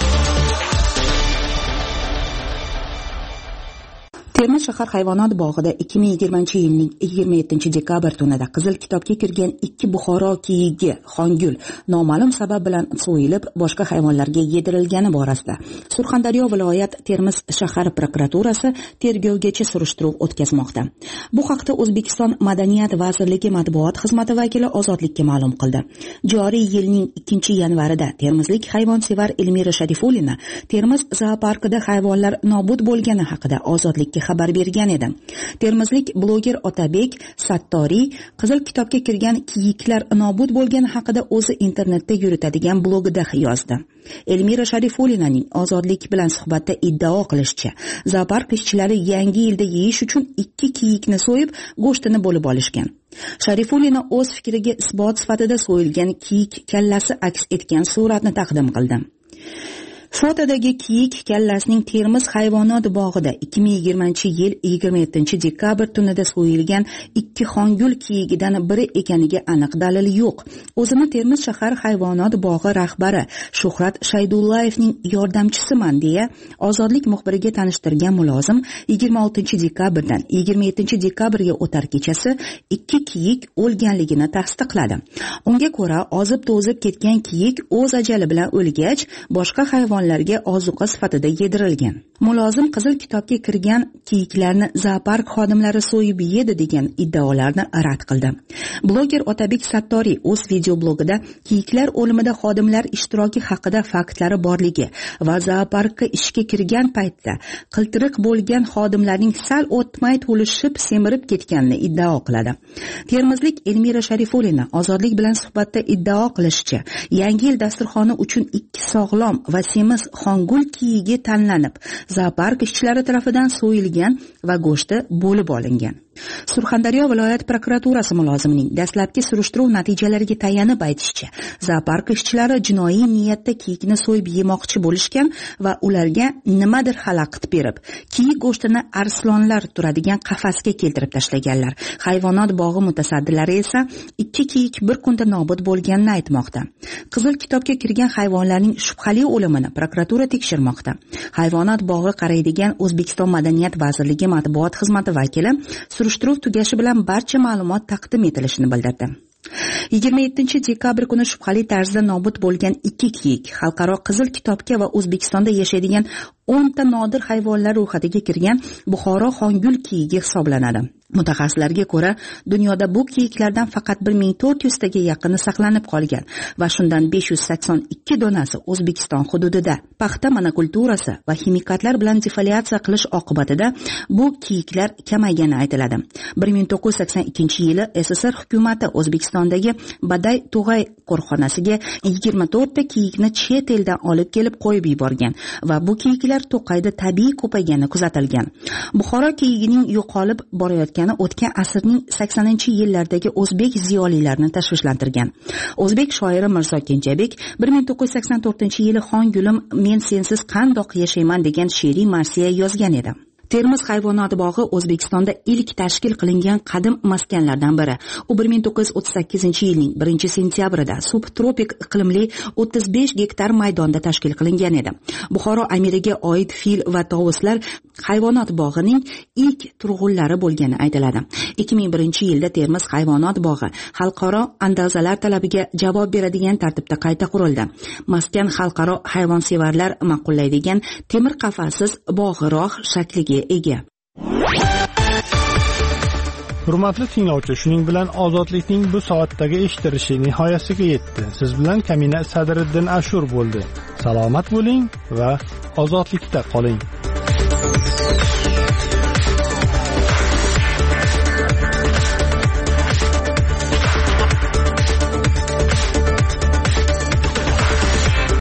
Termiz shahar hayvonot bog'ida 2020-yilning 27-dekabr tunida Qizil kitobga kirgan 2 Buxoro kiyigi Xongul noma'lum sabab bilan so'yilib, boshqa hayvonlarga yedirilgani borasida Surxondaryo viloyat Termiz shahar prokuraturasi tergovgacha surishtiruv o'tkazmoqda. Bu haqda O'zbekiston Madaniyat vazirligi matbuot xizmati vakili Ozodlikka ma'lum qildi. Joriy yilning 2-yanvarida termizlik hayvonsevar Elmira Sharifulina Termiz zooparkida hayvonlar nobud bo'lgani haqida Ozodlikka xabar bergan edi. Termizlik bloger Otabek Sattoriy Qizil kitobga kirgan kiyiklar nobud bo'lgani haqida o'zi internetda yuritadigan blogida yozdi. Elmira Sharifulinaning Ozodlik bilan suhbatda iddao qilishicha, zoopark ishchilari yangi yilda yeyish uchun 2 kiyikni so'yib, go'shtini bo'lib olishgan. Sharifulina o'z fikriga isbot sifatida so'yilgan kiyik kallasi aks etgan suratni taqdim qildi. Fotodagi kiyik kallasining Termiz hayvonot bog'ida 2020-yil 27-dekabr tunida so'yilgan 2 Xongul kiyigidan biri ekaniga aniq dalil yo'q. O'zini Termiz shahar hayvonot bog'i rahbari Shuhrat Shaydullayevning yordamchisiman deya Ozodlik muxbiriga tanishtirgan mulozim 26-dekabrdan 27-dekabrga o'tar kechasi 2 kiyik o'lganligini tasdiqladi. Unga ko'ra, ozib-to'zib ketgan kiyik o'z ajali bilan o'lgach, boshqa hayvonlar hayvonlarga ozuqa sifatida yedirilgan. Mulozim Qizil kitobga kirgan kiyiklarni zoopark xodimlari so'yib yedi degan iddaolarni rad qildi. Bloger Otabek Sattoriy o'z videoblogida kiyiklar o'limida xodimlar ishtiroki haqida faktlari borligi va zooparkka ishga kirgan paytda qiltiriq bo'lgan xodimlarning sal o'tmay to'lishib semirib ketganini iddao qiladi. Termizlik Elmira Sharifulina Ozodlik bilan suhbatda iddao qilishicha, Yangi yil dasturxoni uchun 2 sog'lom va semiz xongul kiyigi tanlanib, zoopark ishchilari tomonidan so'yilgan va go'shti bo'lib olingan. Surxondaryo viloyat prokuraturasi mulozimining dastlabki surishtiruv natijalariga tayanib aytishicha, zoopark ishchilari jinoiy niyatda kiyikni so'yib yemoqchi bo'lishgan va ularga nimadir xalaqit berib, kiyik go'shtini arslonlar turadigan qafasga keltirib tashlaganlar. Hayvonot bog'i mutasaddilari esa 2 kiyik bir kunda nobud bo'lganini aytmoqda. Qizil kitobga kirgan hayvonlarning shubhali o'limini prokuratura tekshirmoqda. Hayvonot bog'i qaraydigan O'zbekiston Madaniyat vazirligi matbuot xizmati vakili surishtiruv tugashi bilan barcha ma'lumot taqdim etilishini bildirdi. 27-dekabr kuni shubhali tarzda nobud bo'lgan 2 kiyik xalqaro Qizil kitobga va O'zbekistonda yashaydigan 10 ta nodir hayvonlar ro'yxatiga kirgan Buxoro xongul kiyigi hisoblanadi. Mutaxassislarga ko'ra, dunyoda bu kiyiklardan faqat 1400 taga yaqini saqlanib qolgan va shundan 582 donasi O'zbekiston hududida. Paxta monokulturasi va ximikatlar bilan defoliatsiya qilish oqibatida bu kiyiklar kamaygani aytiladi. 1982-yili SSR hukumati O'zbekistondagi Baday Tug'ay qo'riqxonasiga 24 ta kiyikni chet eldan olib kelib qo'yib yuborgan va bu kiyiklar To'qayda tabiiy ko'paygani kuzatilgan. Buxoro kiyigining yo'qolib borayotgani o'tgan asrning 80-yillardagi o'zbek ziyolilarini tashvishlantirgan. O'zbek shoiri Mirzo Kenjabek 1984-yili Xon gulim men sensiz qandoq yashayman degan she'riy marsiya yozgan edi. Termiz hayvonot bog'i O'zbekistonda ilk tashkil qilingan qadim maskanlardan biri. U 1938-yilning 1-sentyabrida subtropik iqlimli 35 gektar maydonda tashkil qilingan edi. Buxoro amiriga oid fil va tovuslar hayvonot bog'ining ilk turg'unlari bo'lgani aytiladi. 2001-yilda Termiz hayvonot bog'i xalqaro andozalar talabiga javob beradigan tartibda qayta qurildi. Maskan xalqaro hayvonsevarlar ma'qullaydigan temir qafassiz bog'iroq shakliga ega. Hurmatli tinglovchi, shuning bilan ozodlikning bu soatdagi eshittirishi nihoyasiga yetdi. Siz bilan Kamina Sadriddin Ashur bo'ldi. Salomat bo'ling va ozodlikda qoling.